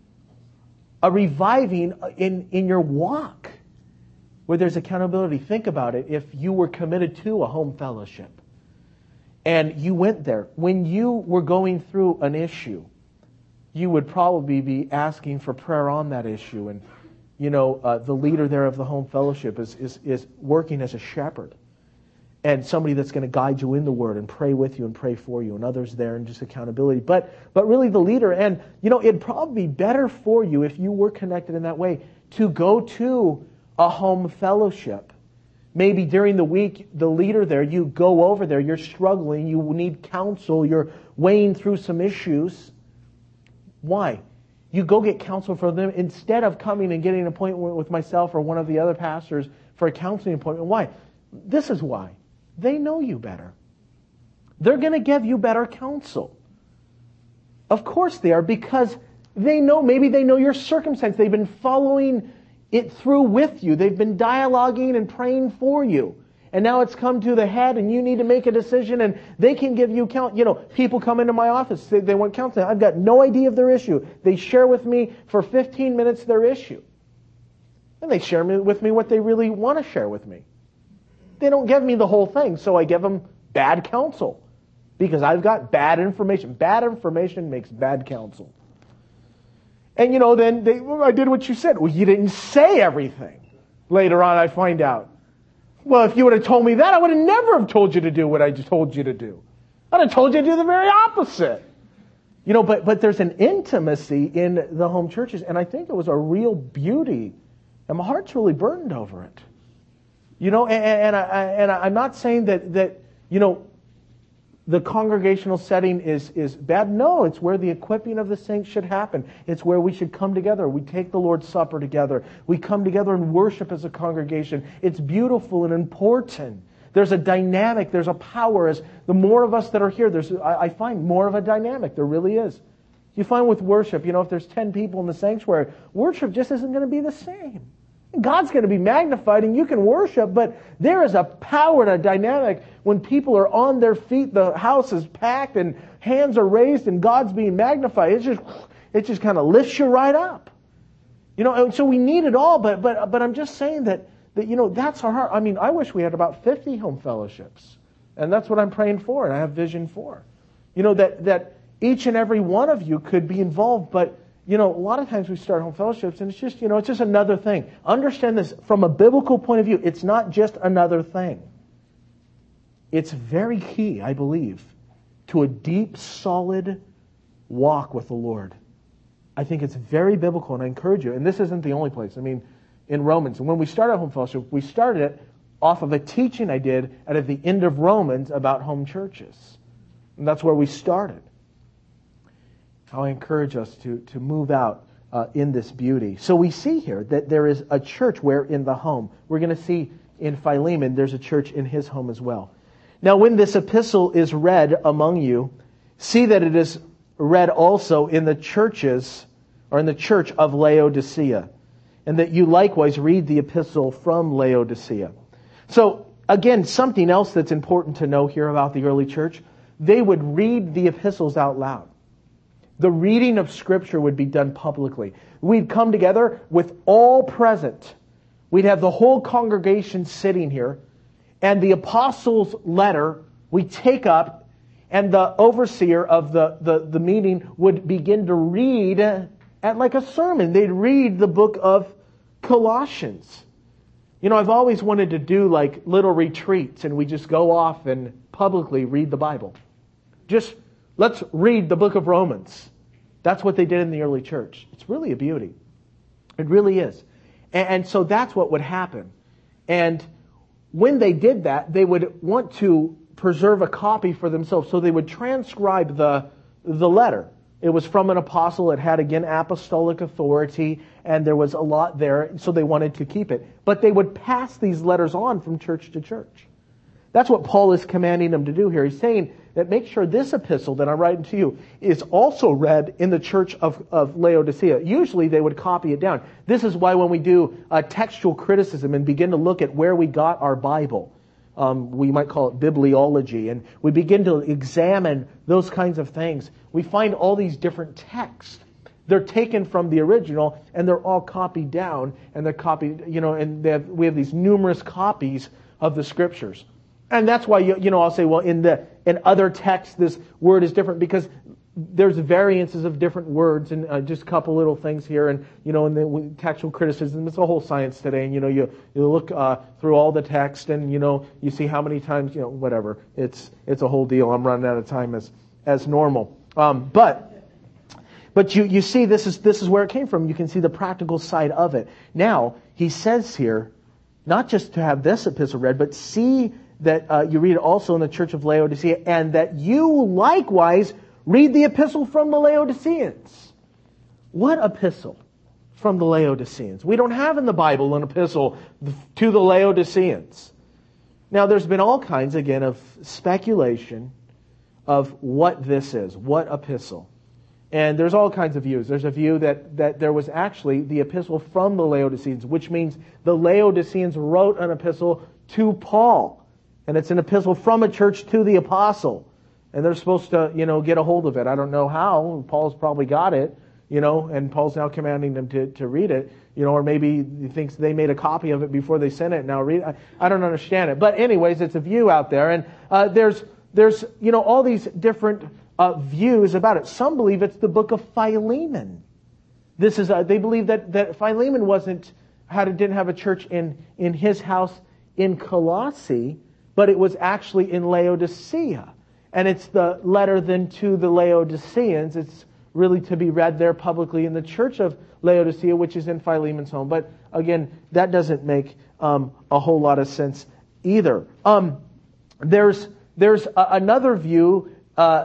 A reviving in your walk where there's accountability. Think about it. If you were committed to a home fellowship and you went there, when you were going through an issue, you would probably be asking for prayer on that issue. And, the leader there of the home fellowship is working as a shepherd and somebody that's going to guide you in the Word and pray with you and pray for you, and others there and just accountability. But really the leader, and, it'd probably be better for you if you were connected in that way to go to a home fellowship. Maybe during the week, the leader there, you go over there, you're struggling, you need counsel, you're weighing through some issues. Why? You go get counsel from them instead of coming and getting an appointment with myself or one of the other pastors for a counseling appointment. Why? This is why. They know you better. They're going to give you better counsel. Of course they are, because maybe they know your circumstance. They've been following it through with you. They've been dialoguing and praying for you. And now it's come to the head and you need to make a decision, and they can give you people come into my office, they want counseling. I've got no idea of their issue. They share with me for 15 minutes their issue. And they share with me what they really want to share with me. They don't give me the whole thing, so I give them bad counsel because I've got bad information. Bad information makes bad counsel. And then I did what you said. Well, you didn't say everything. Later on, I find out. Well, if you would have told me that, I would have never have told you to do what I just told you to do. I'd have told you to do the very opposite. But there's an intimacy in the home churches, and I think it was a real beauty, and my heart's really burdened over it. And I'm not saying that the congregational setting is bad. No, it's where the equipping of the saints should happen. It's where we should come together. We take the Lord's Supper together. We come together and worship as a congregation. It's beautiful and important. There's a dynamic. There's a power. As the more of us that are here, I find more of a dynamic. There really is. You find with worship, if there's 10 people in the sanctuary, worship just isn't going to be the same. God's going to be magnified and you can worship, but there is a power and a dynamic when people are on their feet, the house is packed and hands are raised and God's being magnified. It just kind of lifts you right up. And so we need it all, but I'm just saying that that's our heart. I mean, I wish we had about 50 home fellowships. And that's what I'm praying for and I have vision for. That each and every one of you could be involved, but a lot of times we start home fellowships and it's just another thing. Understand this from a biblical point of view. It's not just another thing. It's very key, I believe, to a deep, solid walk with the Lord. I think it's very biblical, and I encourage you. And this isn't the only place. I mean, in Romans, and when we started home fellowship, we started it off of a teaching I did at the end of Romans about home churches. And that's where we started. I encourage us to move out in this beauty. So we see here that there is a church where in the home. We're going to see in Philemon there's a church in his home as well. Now when this epistle is read among you, see that it is read also in the churches, or in the church of Laodicea, and that you likewise read the epistle from Laodicea. So again, something else that's important to know here about the early church, they would read the epistles out loud. The reading of Scripture would be done publicly. We'd come together with all present. We'd have the whole congregation sitting here. And the apostles' letter we take up, and the overseer of the meeting would begin to read at like a sermon. They'd read the book of Colossians. I've always wanted to do like little retreats, and we just go off and publicly read the Bible. Just let's read the book of Romans. That's what they did in the early church. It's really a beauty. It really is. And so that's what would happen. And when they did that, they would want to preserve a copy for themselves. So they would transcribe the letter. It was from an apostle. It had, again, apostolic authority. And there was a lot there. So they wanted to keep it. But they would pass these letters on from church to church. That's what Paul is commanding them to do here. He's saying that make sure this epistle that I'm writing to you is also read in the church of Laodicea. Usually they would copy it down. This is why when we do textual criticism and begin to look at where we got our Bible, we might call it bibliology, and we begin to examine those kinds of things, we find all these different texts They're taken from the original, and they're all copied down, and they're copied, and we have these numerous copies of the Scriptures. And that's why, I'll say, well, in other texts, this word is different, because there's variances of different words, and just a couple little things here, and in the textual criticism, it's a whole science today, and you look through all the text, and you see how many times, whatever. It's a whole deal. I'm running out of time as normal. But you see, this is where it came from. You can see the practical side of it. Now he says here, not just to have this epistle read, but see that you read it also in the church of Laodicea, and that you likewise read the epistle from the Laodiceans. What epistle from the Laodiceans? We don't have in the Bible an epistle to the Laodiceans. Now, there's been all kinds, again, of speculation of what this is, what epistle. And there's all kinds of views. There's a view that there was actually the epistle from the Laodiceans, which means the Laodiceans wrote an epistle to Paul. And it's an epistle from a church to the apostle. And they're supposed to, get a hold of it. I don't know how. Paul's probably got it, and Paul's now commanding them to read it, or maybe he thinks they made a copy of it before they sent it. Now read it. I don't understand it. But anyways, it's a view out there. And there's all these different views about it. Some believe it's the book of Philemon. This is they believe that Philemon didn't have a church in his house in Colossae, but it was actually in Laodicea. And it's the letter then to the Laodiceans. It's really to be read there publicly in the church of Laodicea, which is in Philemon's home. But again, that doesn't make a whole lot of sense either. There's another view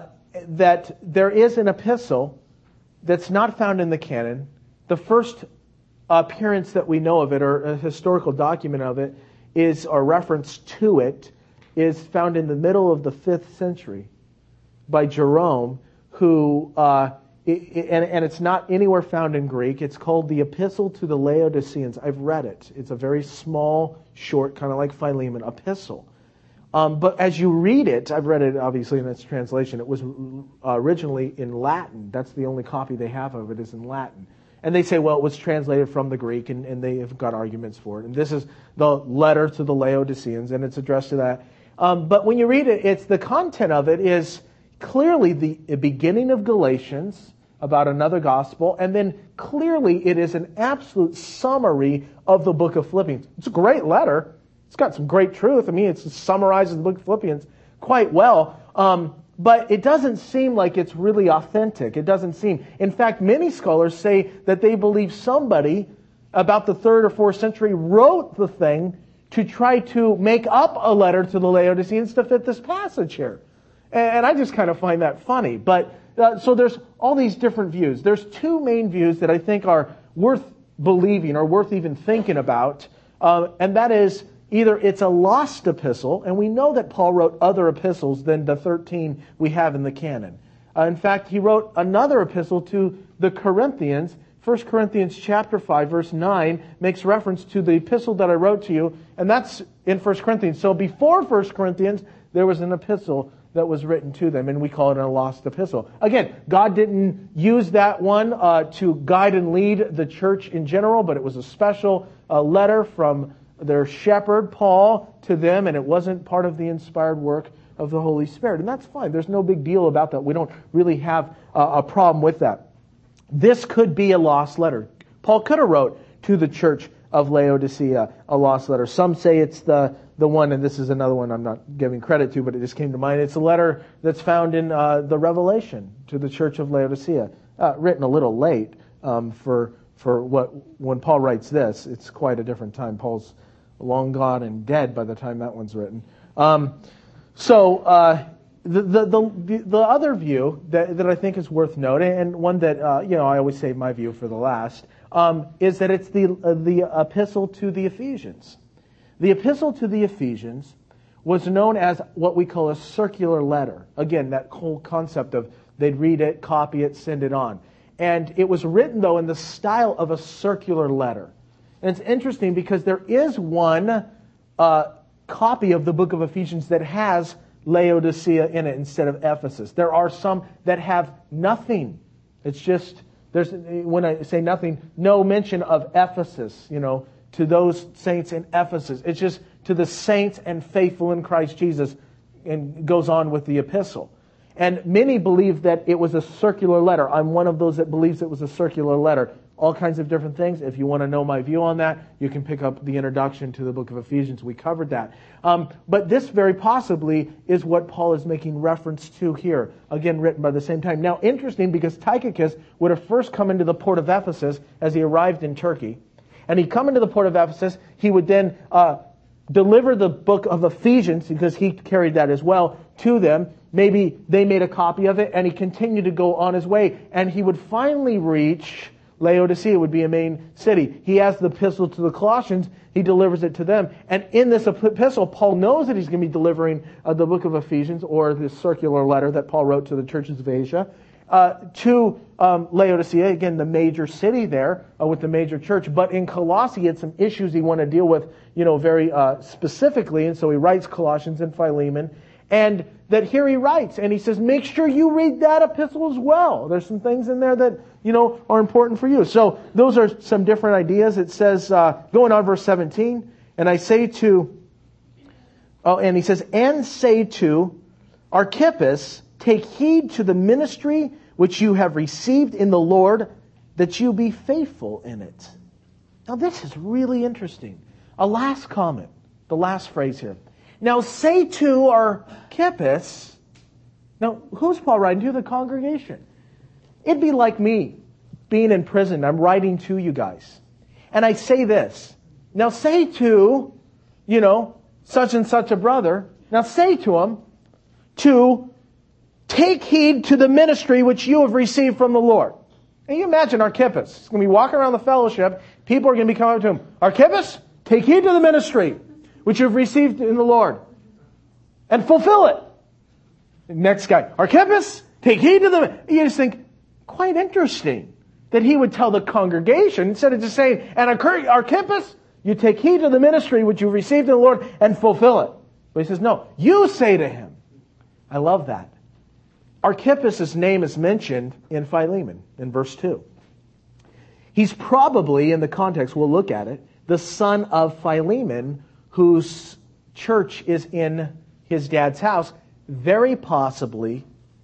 that there is an epistle that's not found in the canon. The first appearance that we know of it, or a historical document of it, or reference to it, is found in the middle of the 5th century by Jerome, who, and it's not anywhere found in Greek. It's called the Epistle to the Laodiceans. I've read it. It's a very small, short, kind of like Philemon, epistle. But as you read it, I've read it obviously in its translation. It was originally in Latin. That's the only copy they have of it is in Latin. And they say, well, it was translated from the Greek, and they have got arguments for it. And this is the letter to the Laodiceans, and it's addressed to that. But when you read it, it's the content of it is clearly the beginning of Galatians about another gospel, and then clearly it is an absolute summary of the book of Philippians. It's a great letter. It's got some great truth. I mean, it summarizes the book of Philippians quite well. But it doesn't seem like it's really authentic. It doesn't seem. In fact, many scholars say that they believe somebody about the 3rd or 4th century wrote the thing to try to make up a letter to the Laodiceans to fit this passage here. And I just kind of find that funny. But so there's all these different views. There's 2 main views that I think are worth believing or worth even thinking about. And that is either it's a lost epistle, and we know that Paul wrote other epistles than the 13 we have in the canon. In fact, he wrote another epistle to the Corinthians. 1 Corinthians chapter 5, verse 9 makes reference to the epistle that I wrote to you, and that's in 1 Corinthians. So before 1 Corinthians, there was an epistle that was written to them, and we call it a lost epistle. Again, God didn't use that one to guide and lead the church in general, but it was a special letter from their shepherd, Paul, to them, and it wasn't part of the inspired work of the Holy Spirit. And that's fine. There's no big deal about that. We don't really have a problem with that. This could be a lost letter. Paul could have wrote to the church of Laodicea a lost letter. Some say it's the one, and this is another one I'm not giving credit to, but it just came to mind. It's a letter that's found in the Revelation to the church of Laodicea, written a little late when Paul writes this. It's quite a different time. Paul's long gone and dead by the time that one's written. The other view that I think is worth noting, and one that I always save my view for the last, is that it's the epistle to the Ephesians. The epistle to the Ephesians was known as what we call a circular letter. Again, that whole concept of they'd read it, copy it, send it on. And it was written, though, in the style of a circular letter. And it's interesting because there is one copy of the book of Ephesians that has Laodicea in it instead of Ephesus. There are some that have nothing. It's just There's, when I say nothing, no mention of Ephesus, to those saints in Ephesus. It's just to the saints and faithful in Christ Jesus, and goes on with the epistle. And many believe that it was a circular letter. I'm one of those that believes it was a circular letter. All kinds of different things. If you want to know my view on that, you can pick up the introduction to the book of Ephesians. We covered that. But this very possibly is what Paul is making reference to here. Again, written by the same time. Now, interesting, because Tychicus would have first come into the port of Ephesus as he arrived in Turkey. And he'd come into the port of Ephesus. He would then deliver the book of Ephesians, because he carried that as well, to them. Maybe they made a copy of it, and he continued to go on his way. And he would finally reach Laodicea, would be a main city. He has the epistle to the Colossians. He delivers it to them. And in this epistle, Paul knows that he's going to be delivering the book of Ephesians, or this circular letter that Paul wrote to the churches of Asia, to Laodicea, again, the major city there with the major church. But in Colossae, he had some issues he wanted to deal with, very specifically. And so he writes Colossians and Philemon. And that here he writes, and he says, make sure you read that epistle as well. There's some things in there that, are important for you. So those are some different ideas. It says, going on verse 17, and he says, and say to Archippus, take heed to the ministry which you have received in the Lord, that you be faithful in it. Now this is really interesting. A last comment, the last phrase here. Now say to Archippus, now who's Paul writing to? The congregation. It'd be like me being in prison. I'm writing to you guys. And I say this. Now say to, such and such a brother. Now say to him to take heed to the ministry which you have received from the Lord. And you imagine Archippus. He's going to be walking around the fellowship. People are going to be coming up to him. Archippus, take heed to the ministry which you've received in the Lord, and fulfill it. Next guy, Archippus, take heed to the... You just think, quite interesting that he would tell the congregation, instead of just saying, and Archippus, you take heed to the ministry which you've received in the Lord, and fulfill it. But he says, no, you say to him. I love that. Archippus' name is mentioned in Philemon, in verse 2. He's probably, in the context, we'll look at it, the son of Philemon, whose church is in his dad's house. Very possibly,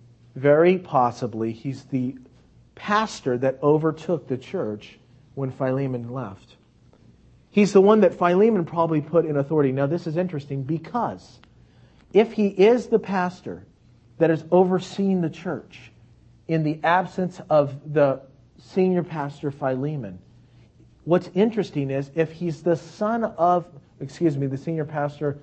he's the pastor that overtook the church when Philemon left. He's the one that Philemon probably put in authority. Now this is interesting, because if he is the pastor that is overseeing the church in the absence of the senior pastor Philemon, what's interesting is if he's the son of, the senior pastor,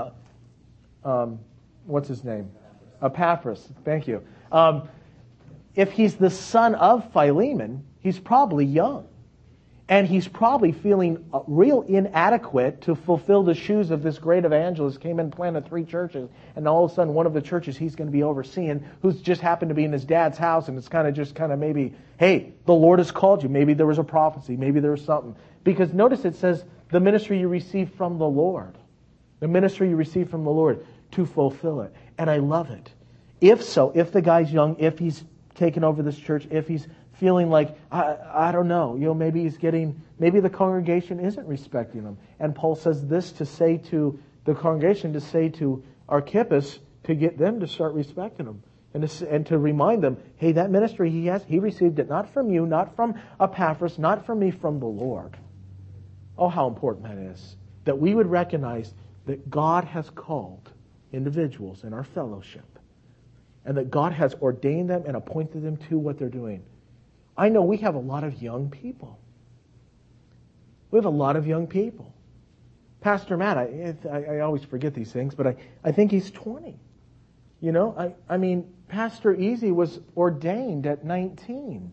what's his name? Epaphras. Thank you. If he's the son of Philemon, he's probably young. And he's probably feeling real inadequate to fulfill the shoes of this great evangelist, came in and planted 3 churches, and all of a sudden one of the churches he's going to be overseeing, who's just happened to be in his dad's house, and it's kind of maybe, hey, the Lord has called you. Maybe there was a prophecy. Maybe there was something. Because notice it says, the ministry you received from the Lord. The ministry you received from the Lord, to fulfill it. And I love it. If the guy's young, if he's taken over this church, if he's feeling like, I don't know, maybe maybe the congregation isn't respecting him. And Paul says this to say to the congregation, to say to Archippus, to get them to start respecting him. And to remind them, hey, that ministry he received it not from you, not from Epaphras, not from me, from the Lord. Oh, how important that is. That we would recognize that God has called individuals in our fellowship, and that God has ordained them and appointed them to what they're doing. I know we have a lot of young people. We have a lot of young people. Pastor Matt, I always forget these things, but I think he's 20. I mean, Pastor Easy was ordained at 19.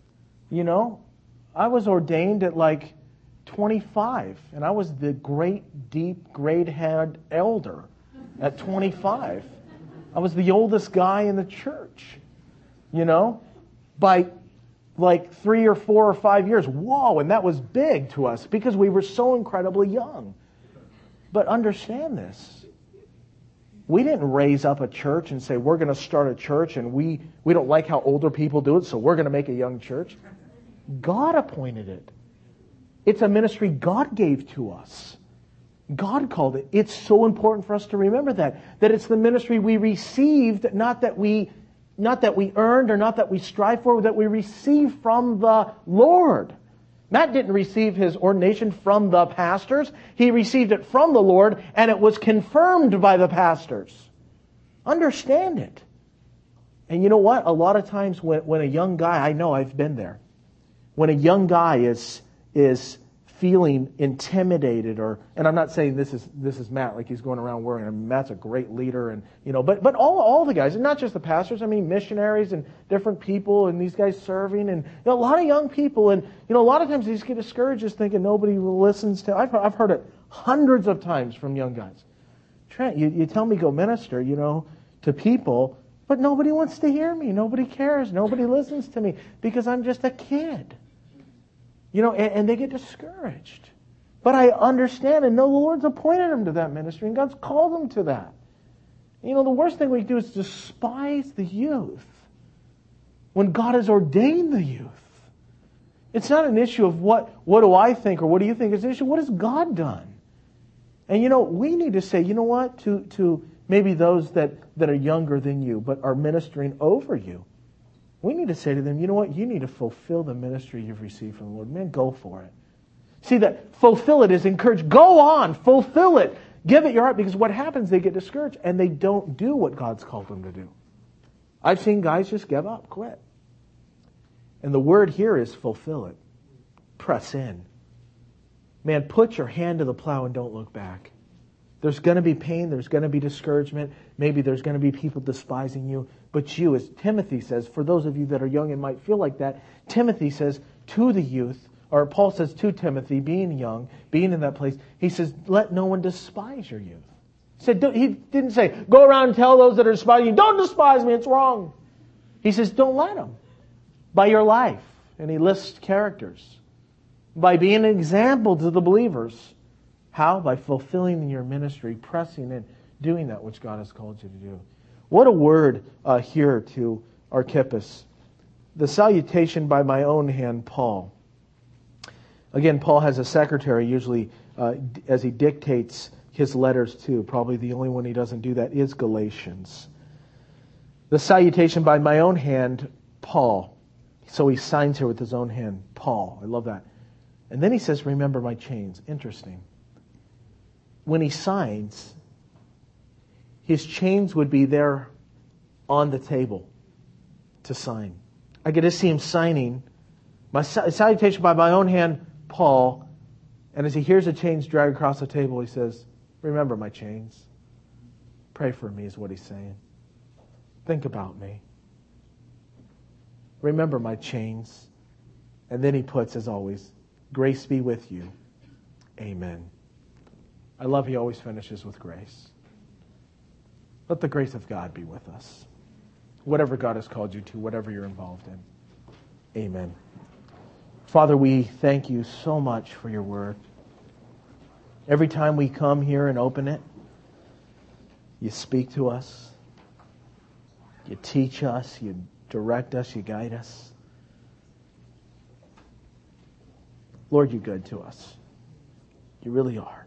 I was ordained at 25, and I was the great, deep, grade-head elder at 25. I was the oldest guy in the church, by 3 or 4 or 5 years. Whoa, and that was big to us because we were so incredibly young. But understand this. We didn't raise up a church and say, we're going to start a church and we don't like how older people do it, so we're going to make a young church. God appointed it. It's a ministry God gave to us. God called it. It's so important for us to remember that it's the ministry we received, not that we earned or not that we strive for, that we received from the Lord. Matt didn't receive his ordination from the pastors. He received it from the Lord, and it was confirmed by the pastors. Understand it. And you know what? A lot of times when a young guy, I know I've been there, when a young guy is feeling intimidated, and I'm not saying this is Matt, like he's going around worrying. I mean, Matt's a great leader, and but all the guys, and not just the pastors. I mean, missionaries and different people, and these guys serving, and a lot of young people, and a lot of times they just get discouraged, just thinking nobody listens to. I've heard it hundreds of times from young guys. Trent, you tell me go minister, to people, but nobody wants to hear me. Nobody cares. Nobody listens to me because I'm just a kid. And they get discouraged. But I understand and know the Lord's appointed them to that ministry, and God's called them to that. The worst thing we do is despise the youth when God has ordained the youth. It's not an issue of what do I think or what do you think. It's an issue of what has God done. And we need to say, what, to maybe those that are younger than you but are ministering over you. We need to say to them, you know what? You need to fulfill the ministry you've received from the Lord. Man, go for it. See, that fulfill it is encouraged. Go on, fulfill it. Give it your heart, because what happens, they get discouraged and they don't do what God's called them to do. I've seen guys just give up, quit. And the word here is fulfill it. Press in. Man, put your hand to the plow and don't look back. There's going to be pain. There's going to be discouragement. Maybe there's going to be people despising you. But you, as Timothy says, for those of you that are young and might feel like that, Timothy says to the youth, or Paul says to Timothy, being young, being in that place, he says, let no one despise your youth. He didn't say, go around and tell those that are despising you, don't despise me, it's wrong. He says, don't let them. By your life. And he lists characters. By being an example to the believers. How? By fulfilling your ministry, pressing in, doing that which God has called you to do. What a word here to Archippus. The salutation by my own hand, Paul. Again, Paul has a secretary, usually as he dictates his letters to. Probably the only one he doesn't do that is Galatians. The salutation by my own hand, Paul. So he signs here with his own hand, Paul. I love that. And then he says, remember my chains. Interesting. When he signs, his chains would be there on the table to sign. I get to see him signing. My salutation by my own hand, Paul. And as he hears the chains drag across the table, he says, remember my chains. Pray for me is what he's saying. Think about me. Remember my chains. And then he puts, as always, grace be with you. Amen. I love he always finishes with grace. Let the grace of God be with us. Whatever God has called you to, whatever you're involved in. Amen. Father, we thank you so much for your word. Every time we come here and open it, you speak to us. You teach us. You direct us. You guide us. Lord, you're good to us. You really are.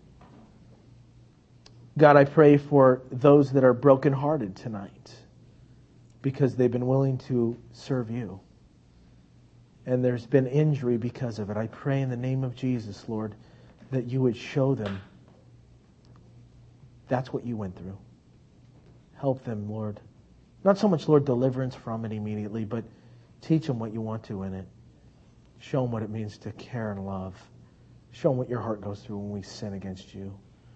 God, I pray for those that are brokenhearted tonight because they've been willing to serve you. And there's been injury because of it. I pray in the name of Jesus, Lord, that you would show them that's what you went through. Help them, Lord. Not so much, Lord, deliverance from it immediately, but teach them what you want to in it. Show them what it means to care and love. Show them what your heart goes through when we sin against you.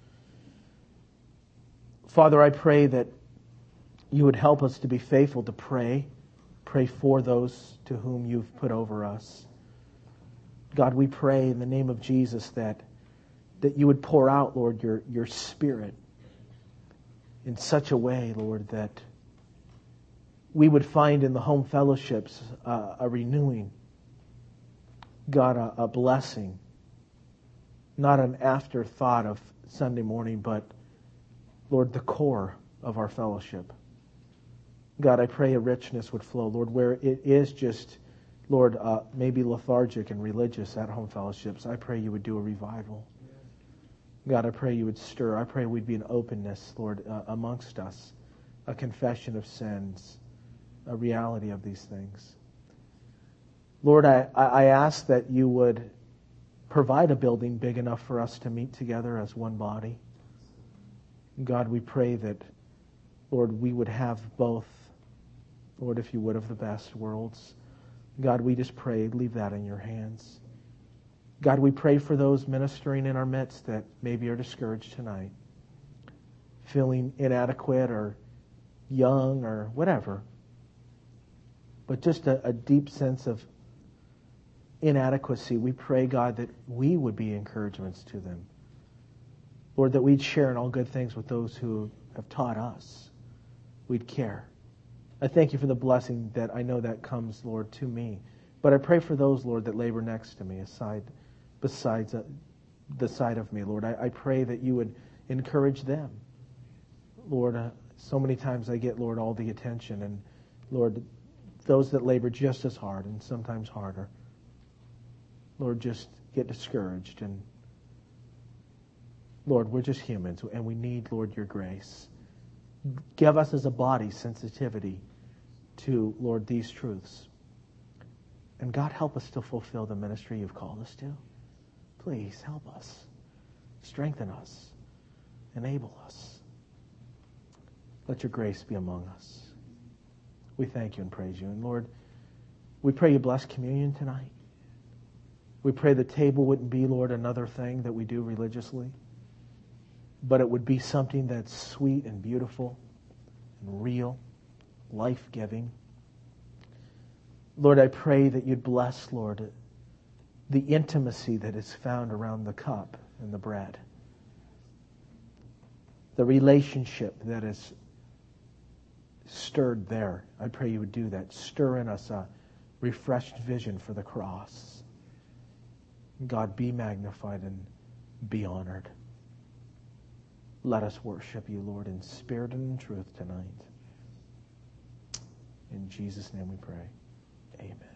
Father, I pray that you would help us to be faithful to pray. Pray for those to whom you've put over us. God, we pray in the name of Jesus that you would pour out, Lord, your Spirit in such a way, Lord, that we would find in the home fellowships a renewing. God, a blessing. Not an afterthought of Sunday morning, but Lord, the core of our fellowship. God, I pray a richness would flow, Lord, where it is just, Lord, maybe lethargic and religious at home fellowships. I pray you would do a revival. God, I pray you would stir. I pray we'd be an openness, Lord, amongst us, a confession of sins, a reality of these things. Lord, I ask that you would provide a building big enough for us to meet together as one body. God, we pray that, Lord, we would have both, Lord, if you would, of the best worlds. God, we just pray, leave that in your hands. God, we pray for those ministering in our midst that maybe are discouraged tonight, feeling inadequate or young or whatever, but just a deep sense of inadequacy. We pray, God, that we would be encouragements to them. Lord, that we'd share in all good things with those who have taught us. We'd care. I thank you for the blessing that I know that comes, Lord, to me. But I pray for those, Lord, that labor next to me, besides the side of me, Lord. I pray that you would encourage them. Lord, so many times I get, Lord, all the attention. And, Lord, those that labor just as hard and sometimes harder, Lord, just get discouraged. And, Lord, we're just humans, and we need, Lord, your grace. Give us as a body sensitivity to, Lord, these truths. And God, help us to fulfill the ministry you've called us to. Please help us. Strengthen us. Enable us. Let your grace be among us. We thank you and praise you. And Lord, we pray you bless communion tonight. We pray the table wouldn't be, Lord, another thing that we do religiously, but it would be something that's sweet and beautiful and real, life-giving. Lord, I pray that you'd bless, Lord, the intimacy that is found around the cup and the bread. The relationship that is stirred there. I pray you would do that. Stir in us a refreshed vision for the cross. God, be magnified and be honored. Let us worship you, Lord, in spirit and in truth tonight. In Jesus' name we pray. Amen.